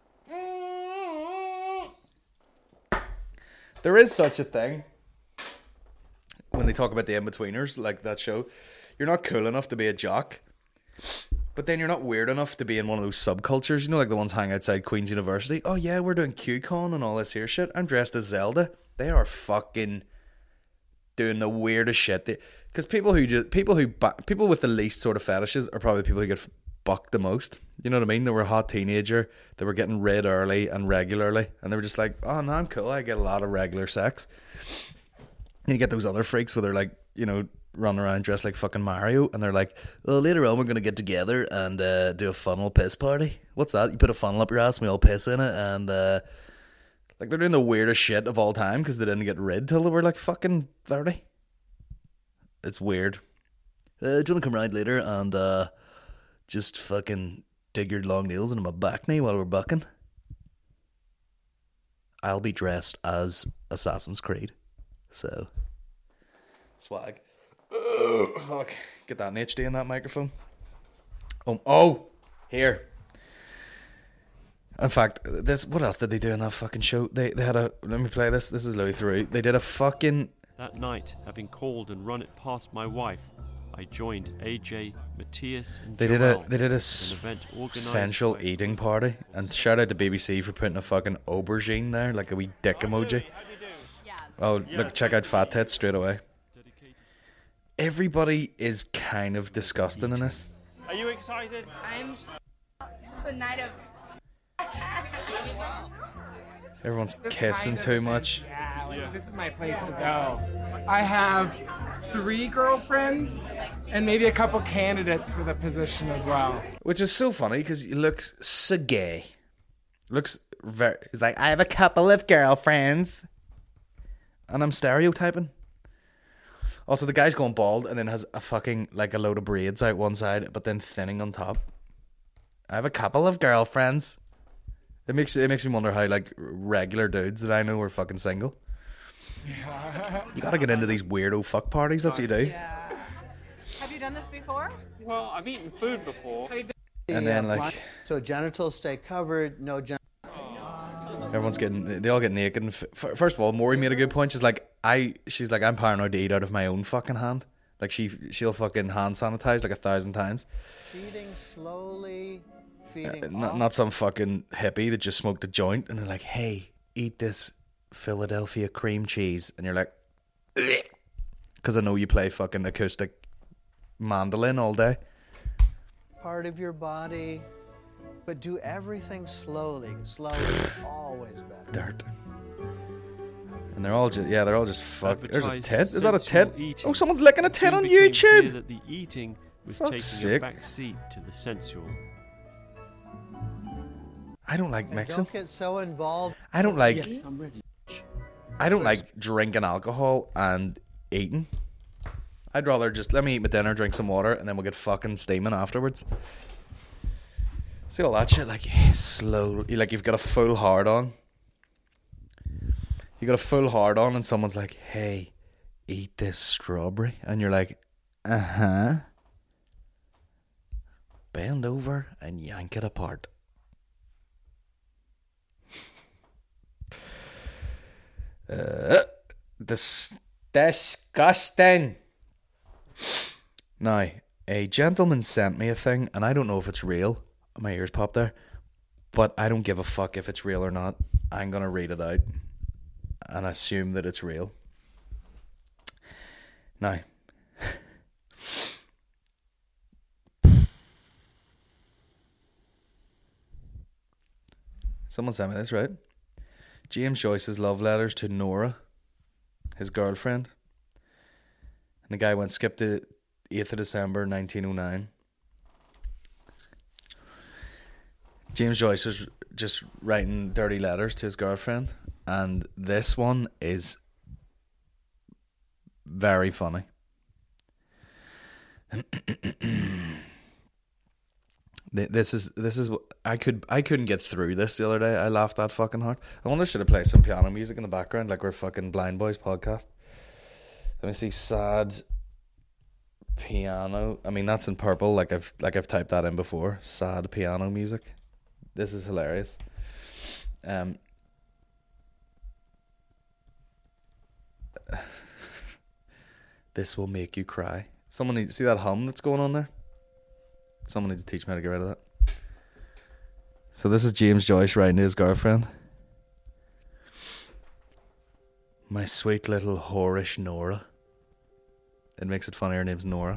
There is such a thing. When they talk about the in-betweeners, like that show, you're not cool enough to be a jock, but then you're not weird enough to be in one of those subcultures, you know, like the ones hang outside Queen's University. Oh yeah, we're doing QCon and all this here shit. I'm dressed as Zelda. They are fucking doing the weirdest shit. Because people who just, people who people with the least sort of fetishes are probably the people who get bucked the most. You know what I mean? They were a hot teenager. They were getting rid early and regularly, and they were just like, oh no, I'm cool. I get a lot of regular sex. And you get those other freaks where they're like, you know, running around dressed like fucking Mario, and they're like, oh, later on we're going to get together and uh, do a funnel piss party. What's that? You put a funnel up your ass and we all piss in it, and uh, like they're doing the weirdest shit of all time because they didn't get rid till they were like fucking thirty. It's weird. Uh, do you want to come round later and uh, just fucking dig your long nails into my back knee while we're bucking? I'll be dressed as Assassin's Creed. So, swag. Ugh, fuck. Get that in H D in that microphone. Um, oh, here. In fact, this. What else did they do in that fucking show? They they had a. Let me play this. This is Louis Theroux. They did a fucking. That night, having called and run it past my wife, I joined A J, Matthias, and They did Joel a they did a in s- an event organised sensual by- eating party, and shout out to B B C for putting a fucking aubergine there, like a wee dick emoji. Oh, look! Check out fat tits straight away. Everybody is kind of disgusting in this. Are you excited? I'm s- just a night of Everyone's This kissing kind of too thing. much. Yeah, like, this is my place to go. I have three girlfriends and maybe a couple candidates for the position as well. Which is so funny because he looks so gay. Looks very. He's like, I have a couple of girlfriends, and I'm stereotyping. Also, the guy's going bald and then has a fucking like a load of braids out one side, but then thinning on top. I have a couple of girlfriends. It makes it makes me wonder how like regular dudes that I know are fucking single. Yeah. You gotta get into these weirdo fuck parties. That's what you do. Yeah. Have you done this before? Well, I've eaten food before. Have you been- And then like so genitals stay covered, no gen- everyone's getting, they all get naked. And f- first of all, Maury made a good point. She's like, I, she's like, I'm paranoid to eat out of my own fucking hand. Like she, she'll fucking hand sanitize like a thousand times. feeding slowly, feeding Uh, not, off. not some fucking hippie that just smoked a joint and they're like, hey, eat this Philadelphia cream cheese. And you're like, because I know you play fucking acoustic mandolin all day. part of your body, but do everything slowly. Slow is always better. Dirt. And they're all just, yeah, they're all just fuck. There's a Advertised tit. Is that a sensual tit? eating. Oh, someone's licking a It tit soon on became clear YouTube. that the eating was Fuck's taking sake. a back seat to the sensual. I don't like And mixing. don't get so involved. I don't like. Yes, I'm ready. I don't like drinking alcohol and eating. I'd rather just let me eat my dinner, drink some water, and then we'll get fucking steaming afterwards. See all that shit, like slow, like you've got a full hard on. You got a full hard on, and someone's like, "Hey, eat this strawberry," and you're like, "Uh huh." Bend over and yank it apart. Uh, dis- disgusting. Now, a gentleman sent me a thing, and I don't know if it's real. My ears popped there. But I don't give a fuck if it's real or not. I'm going to read it out and assume that it's real. Now, someone sent me this, right? James Joyce's love letters to Nora, his girlfriend. And the guy went, skip to eighth of December nineteen oh nine. James Joyce was just writing dirty letters to his girlfriend. And this one is very funny. This is this is I could I couldn't get through this the other day. I laughed that fucking hard. I wonder should I play some piano music in the background like we're fucking Blind Boys podcast. Let me see. Sad piano. I mean that's in purple. Like I've like I've typed that in before. Sad piano music. This is hilarious. Um. This will make you cry. Someone needs see that hum that's going on there. Someone needs to teach me how to get rid of that. So this is James Joyce writing to his girlfriend. My sweet little whorish Nora. It makes it funny her name's Nora.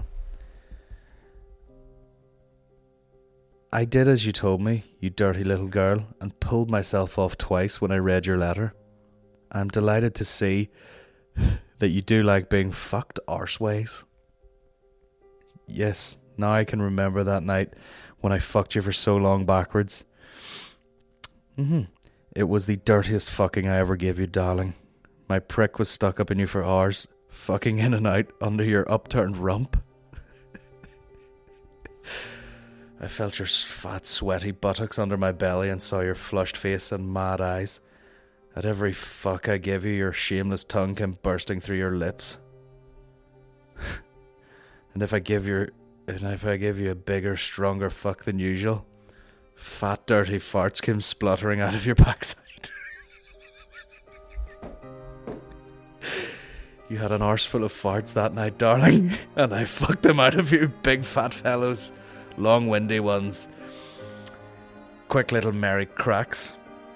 I did as you told me, you dirty little girl, and pulled myself off twice when I read your letter. I'm delighted to see that you do like being fucked arseways. Yes, now I can remember that night when I fucked you for so long backwards. Mm-hmm. It was the dirtiest fucking I ever gave you, darling. My prick was stuck up in you for hours, fucking in and out under your upturned rump. I felt your fat, sweaty buttocks under my belly and saw your flushed face and mad eyes. At every fuck I give you, your shameless tongue came bursting through your lips. And if I give your, and if I give you a bigger, stronger fuck than usual, fat, dirty farts came spluttering out of your backside. You had an arse full of farts that night, darling, and I fucked them out of you, big fat fellows, long, windy ones, quick little merry cracks.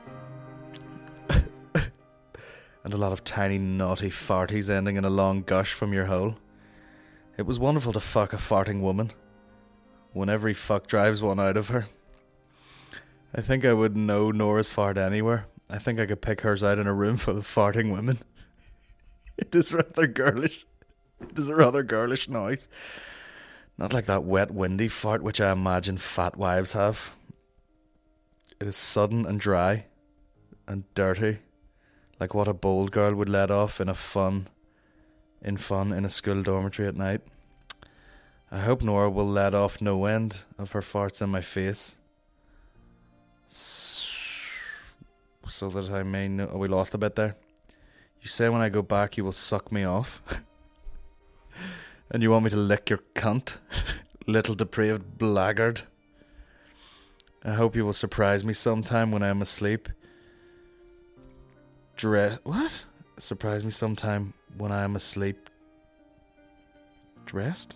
And a lot of tiny, naughty farties ending in a long gush from your hole. It was wonderful to fuck a farting woman, when every fuck drives one out of her. I think I wouldn't know Nora's fart anywhere, I think I could pick hers out in a room full of farting women. It is rather girlish. It is a rather girlish noise. Not like that wet, windy fart which I imagine fat wives have. It is sudden and dry and dirty, like what a bold girl would let off in a fun, in fun in a school dormitory at night. I hope Nora will let off no end of her farts in my face, so that I may know. Oh, we lost a bit there. You say when I go back you will suck me off, and you want me to lick your cunt, little depraved blackguard. I hope you will surprise me sometime when I am asleep. Dress what? Surprise me sometime when I am asleep. Dressed?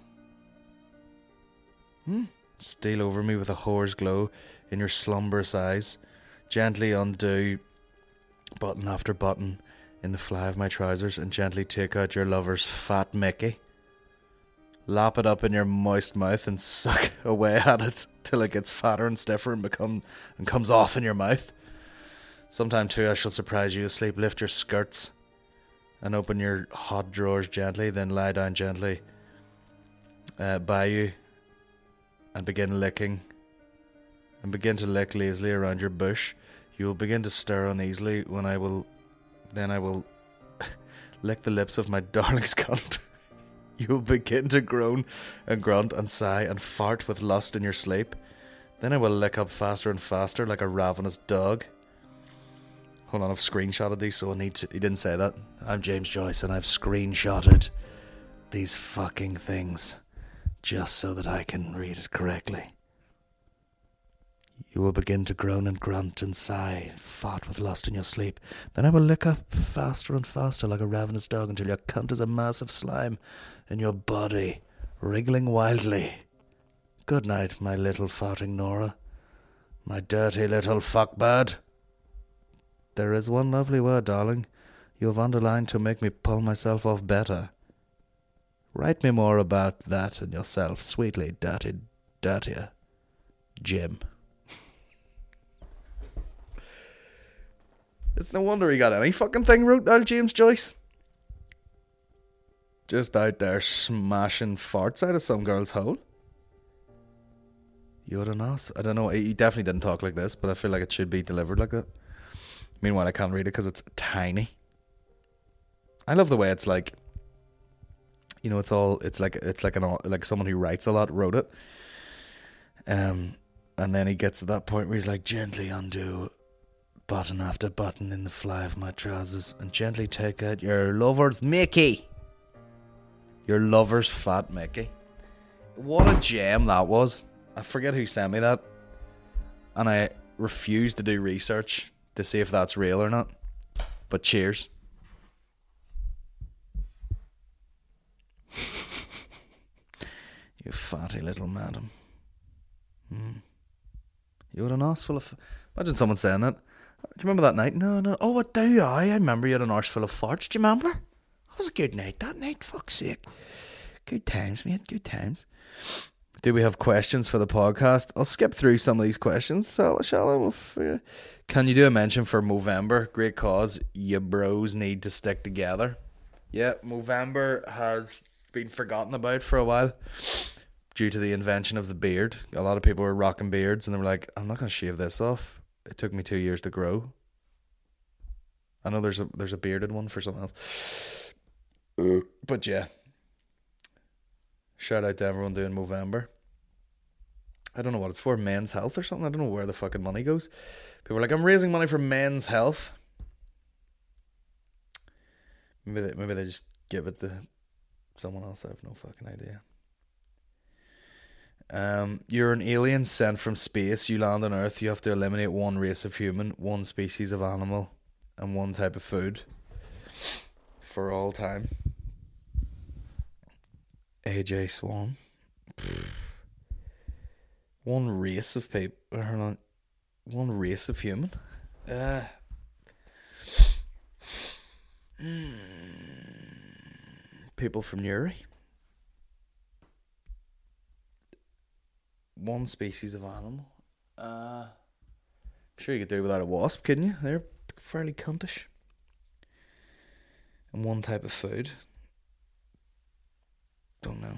Hmm. Steal over me with a whore's glow in your slumberous eyes. Gently undo button after button in the fly of my trousers, and gently take out your lover's fat Mickey. Lap it up in your moist mouth and suck away at it till it gets fatter and stiffer and become and comes off in your mouth. Sometime too I shall surprise you asleep. Lift your skirts and open your hot drawers gently, then lie down gently uh, by you and begin licking and begin to lick lazily around your bush. You will begin to stir uneasily when I will then I will lick the lips of my darling's cunt. You will begin to groan and grunt and sigh and fart with lust in your sleep. Then I will lick up faster and faster like a ravenous dog. Hold on, I've screenshotted these, so I need to... He didn't say that. I'm James Joyce, and I've screenshotted these fucking things just so that I can read it correctly. You will begin to groan and grunt and sigh, fart with lust in your sleep. Then I will lick up faster and faster like a ravenous dog until your cunt is a mass of slime in your body, wriggling wildly. Good night, my little farting Nora. My dirty little fuckbird. There is one lovely word, darling, you have underlined to make me pull myself off better. Write me more about that and yourself, sweetly, dirty, dirtier, Jim. It's no wonder he got any fucking thing wrote down, James Joyce. Just out there smashing farts out of some girl's hole. You're an ass. I don't know, he definitely didn't talk like this, but I feel like it should be delivered like that. Meanwhile, I can't read it because it's tiny. I love the way it's like, you know, it's all, it's like, it's like an, like someone who writes a lot wrote it. Um, and then he gets to that point where he's like, gently undo button after button in the fly of my trousers, and gently take out your lover's Mickey. Your lover's fat Mickey. What a gem that was. I forget who sent me that, and I refuse to do research to see if that's real or not. But cheers. You fatty little madam. Mm. You had an arse full of... Imagine someone saying that. Do you remember that night? No, no. Oh, what do I? I remember you had an arse full of farts. Do you remember? That was a good night, that night. Fuck's sake. Good times, mate. Good times. Do we have questions for the podcast? I'll skip through some of these questions. So, shall I? Can you do a mention for Movember? Great cause. You bros need to stick together. Yeah, Movember has been forgotten about for a while due to the invention of the beard. A lot of people were rocking beards and they were like, I'm not going to shave this off. It took me two years to grow. I know there's a there's a bearded one for something else. But yeah. Shout out to everyone doing Movember. I don't know what it's for, men's health or something. I don't know where the fucking money goes. People are like, I'm raising money for men's health. Maybe they, maybe they just give it to someone else. I have no fucking idea. Um, you're an alien sent from space. You land on Earth. You have to eliminate one race of human, one species of animal, and one type of food for all time. A J Swan. One race of people. Hold on. One race of human. Uh, people from Newry. One species of animal. Uh, I'm sure you could do without a wasp, couldn't you? They're fairly cuntish. And one type of food. Don't know.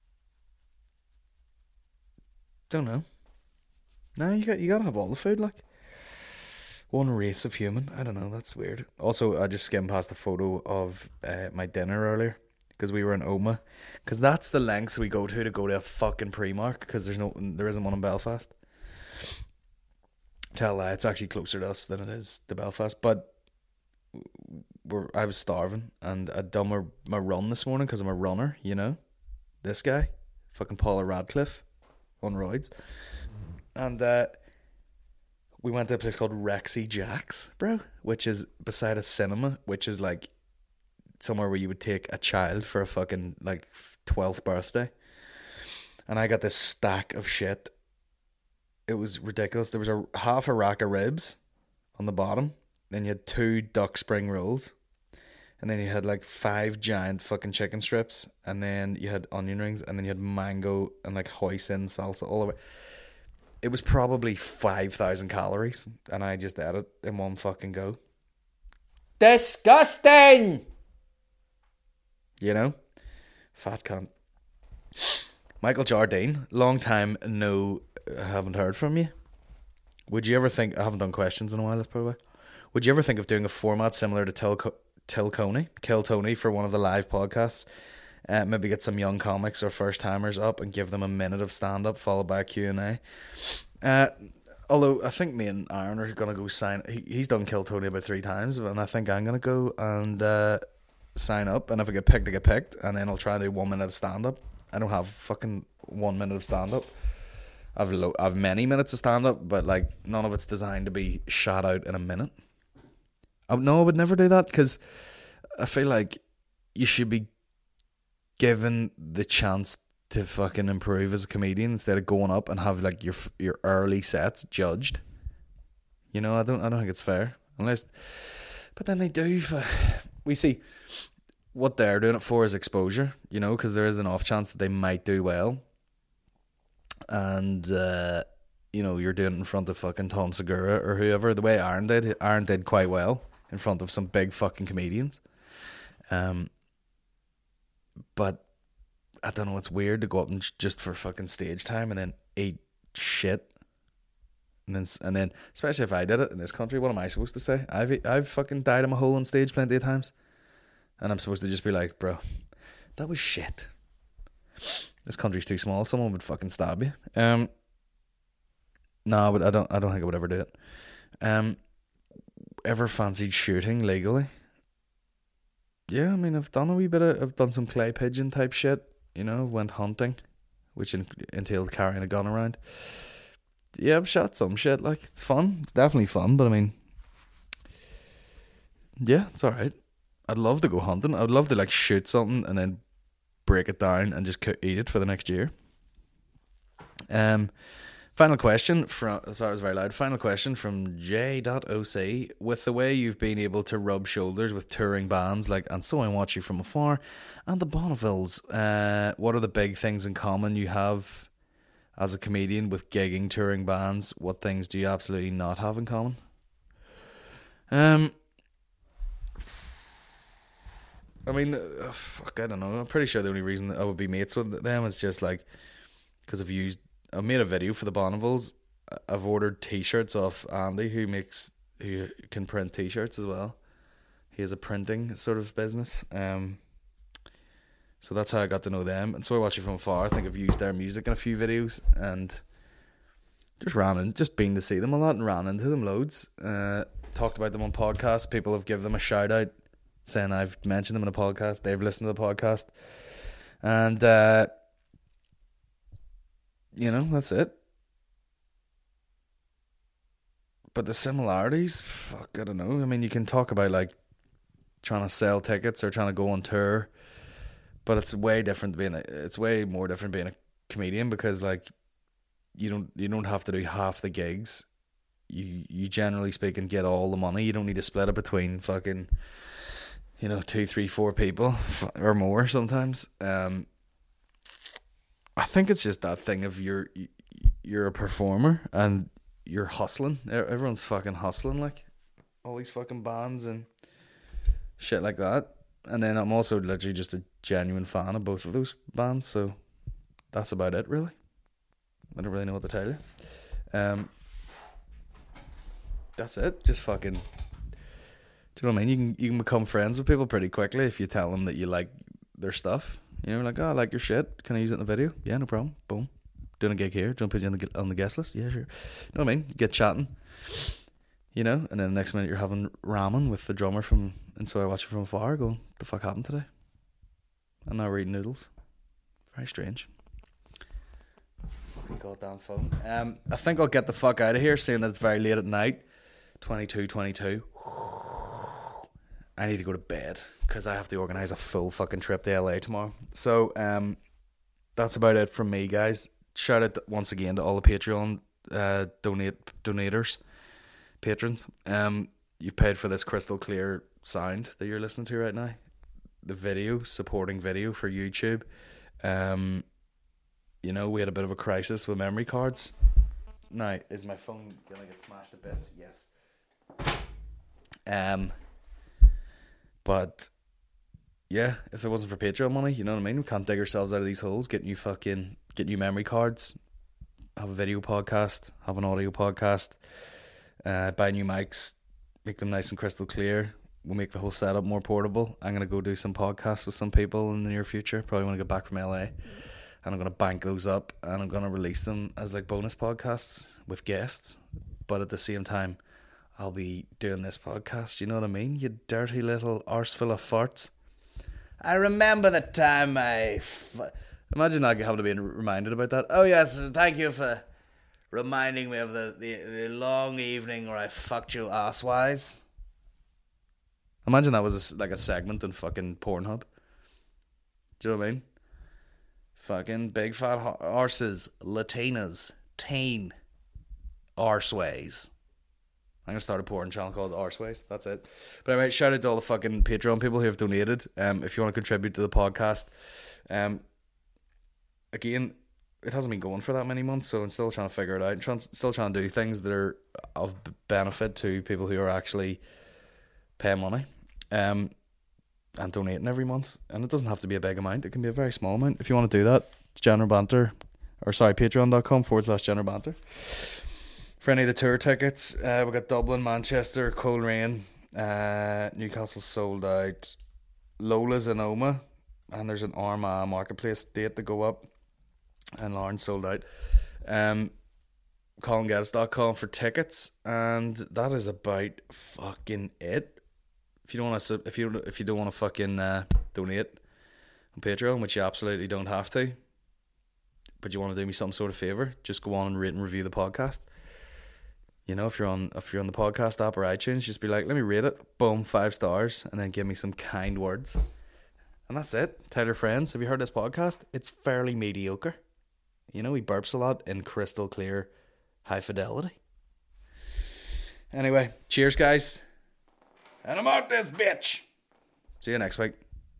Don't know. No, you got you gotta have all the food, like. One race of human. I don't know, that's weird. Also, I just skimmed past a photo of uh, my dinner earlier because we were in Oma. Because that's the lengths we go to to go to a fucking Primark, because there's no, there isn't one in Belfast. Tell uh, it's actually closer to us than it is to Belfast. But we're, I was starving, and I'd done my, my run this morning because I'm a runner, you know. This guy, fucking Paula Radcliffe on roids. And uh, we went to a place called Rexy Jack's, bro, which is beside a cinema, which is like somewhere where you would take a child for a fucking like twelfth birthday. And I got this stack of shit. It was ridiculous. There was a half a rack of ribs on the bottom. Then you had two duck spring rolls. And then you had like five giant fucking chicken strips. And then you had onion rings. And then you had mango and like hoisin salsa all over. It was probably five thousand calories. And I just ate it in one fucking go. Disgusting! You know? Fat cunt. Michael Jardine. Long time no, haven't heard from you. Would you ever think, I haven't done questions in a while, that's probably. Would you ever think of doing a format similar to Till, Till Coney, Kill Tony for one of the live podcasts? Uh, maybe get some young comics or first timers up and give them a minute of stand up followed by a Q and A. Uh, although I think me and Aaron are going to go sign. He, he's done Kill Tony about three times, and I think I'm going to go and uh, sign up. And if I get picked, I get picked, and then I'll try and do one minute of stand up. I don't have fucking one minute of stand up. I've lo- I've many minutes of stand up, but like none of it's designed to be shot out in a minute. I, no, I would never do that because I feel like you should be given the chance to fucking improve as a comedian instead of going up and have like your your early sets judged. You know, I don't I don't think it's fair unless, but then they do. For, we see what they're doing it for is exposure. You know, because there is an off chance that they might do well, and uh, you know you're doing it in front of fucking Tom Segura or whoever. The way Aaron did, Aaron did quite well in front of some big fucking comedians. Um. But I don't know, it's weird to go up and just for fucking stage time and then eat shit. And then, and then, especially if I did it in this country, what am I supposed to say? I've I've fucking died in a hole on stage plenty of times. And I'm supposed to just be like, bro, that was shit. This country's too small, someone would fucking stab you. Um, no, but I don't, I don't think I would ever do it. Um, ever fancied shooting legally? Yeah, I mean, I've done a wee bit of, I've done some clay pigeon type shit, you know, went hunting, which in, entailed carrying a gun around. Yeah, I've shot some shit, like, it's fun, it's definitely fun, but I mean, yeah, it's alright. I'd love to go hunting, I'd love to, like, shoot something and then break it down and just cook, eat it for the next year. Um... Final question from, sorry, it was very loud. Final question from J O C. With the way you've been able to rub shoulders with touring bands like And So I Watch You From Afar and the Bonnevilles, uh, what are the big things in common you have as a comedian with gigging touring bands? What things do you absolutely not have in common? Um, I mean, uh, fuck, I don't know. I'm pretty sure the only reason that I would be mates with them is just like because I've used. I've made a video for the Bonnevilles. I've ordered t-shirts off Andy, who makes who can print t-shirts as well. He has a printing sort of business. Um, so that's how I got to know them. And So I Watch You From Afar. I think I've used their music in a few videos and just ran in, just been to see them a lot and ran into them loads. Uh, talked about them on podcasts. People have given them a shout out saying I've mentioned them in a podcast. They've listened to the podcast. And uh you know, that's it. But the similarities, fuck, I don't know. I mean, you can talk about like trying to sell tickets or trying to go on tour, but it's way different being a, it's way more different being a comedian because like you don't you don't have to do half the gigs. You you generally speaking get all the money. You don't need to split it between fucking, you know, two, three, four people or more sometimes. Um. I think it's just that thing of you're you're a performer and you're hustling. Everyone's fucking hustling, like all these fucking bands and shit like that. And then I'm also literally just a genuine fan of both of those bands, so that's about it, really. I don't really know what to tell you. Um, that's it. Just fucking. Do you know what I mean? You can you can become friends with people pretty quickly if you tell them that you like their stuff. You know, like, oh, I like your shit. Can I use it in the video? Yeah, no problem. Boom. Doing a gig here. Do you want to put you on the on the guest list? Yeah, sure. You know what I mean? Get chatting. You know, and then the next minute you're having ramen with the drummer from And So I Watch It From Afar, going, what the fuck happened today? And now we're eating noodles. Very strange. Fucking goddamn phone. Um, I think I'll get the fuck out of here, seeing that it's very late at night. twenty-two twenty-two. I need to go to bed because I have to organise a full fucking trip to L A tomorrow. So um, that's about it from me, guys. Shout out once again to all the Patreon uh, donate donators, patrons. Um, you paid for this crystal clear sound that you're listening to right now. The video, supporting video for YouTube. Um, you know, we had a bit of a crisis with memory cards. Now, is my phone gonna get smashed to bits? Yes. Um, but yeah, if it wasn't for Patreon money, you know what I mean? We can't dig ourselves out of these holes. Get new fucking, get new memory cards. Have a video podcast. Have an audio podcast. Uh, buy new mics. Make them nice and crystal clear. We'll make the whole setup more portable. I'm going to go do some podcasts with some people in the near future. Probably when I get back from L A. And I'm going to bank those up. And I'm going to release them as like bonus podcasts with guests. But at the same time, I'll be doing this podcast. You know what I mean? You dirty little arse full of farts. I remember the time I... F- Imagine not having to be reminded about that. Oh yes, thank you for reminding me of the, the, the long evening where I fucked you ass-wise. Imagine that was a, like a segment in fucking Pornhub. Do you know what I mean? Fucking big fat arses, Latinas, teen, arseways. I'm going to start a porn channel called Arseways. That's it. But anyway, shout out to all the fucking Patreon people who have donated. Um, if you want to contribute to the podcast. Um, again, it hasn't been going for that many months, so I'm still trying to figure it out. I'm trying, still trying to do things that are of benefit to people who are actually paying money um, and donating every month. And it doesn't have to be a big amount. It can be a very small amount. If you want to do that, General Banter, or sorry, patreon.com forward slash General Banter. For any of the tour tickets, uh, we got Dublin, Manchester, Coleraine, uh, Newcastle sold out, Lola's in Oma, and there's an Armagh Marketplace date to go up, and Lauren sold out. Um, colin geddes dot com for tickets, and that is about fucking it. If you don't want to, if you if you don't want to fucking uh, donate on Patreon, which you absolutely don't have to, but you want to do me some sort of favor, just go on and rate and review the podcast. You know, if you're on if you're on the podcast app or iTunes, just be like, let me rate it. Boom, five stars, and then give me some kind words. And that's it. Tell your friends. Have you heard this podcast? It's fairly mediocre. You know, he burps a lot in crystal clear high fidelity. Anyway, cheers, guys. And I'm out this bitch. See you next week.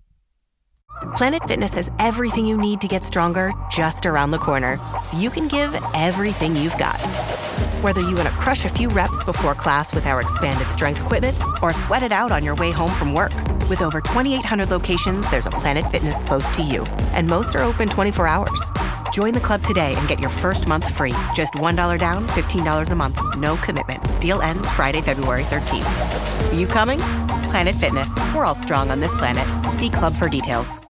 Planet Fitness has everything you need to get stronger just around the corner, so you can give everything you've got. Whether you want to crush a few reps before class with our expanded strength equipment or sweat it out on your way home from work. With over twenty-eight hundred locations, there's a Planet Fitness close to you. And most are open twenty-four hours. Join the club today and get your first month free. Just one dollar down, fifteen dollars a month. No commitment. Deal ends Friday, February thirteenth. You coming? Planet Fitness. We're all strong on this planet. See club for details.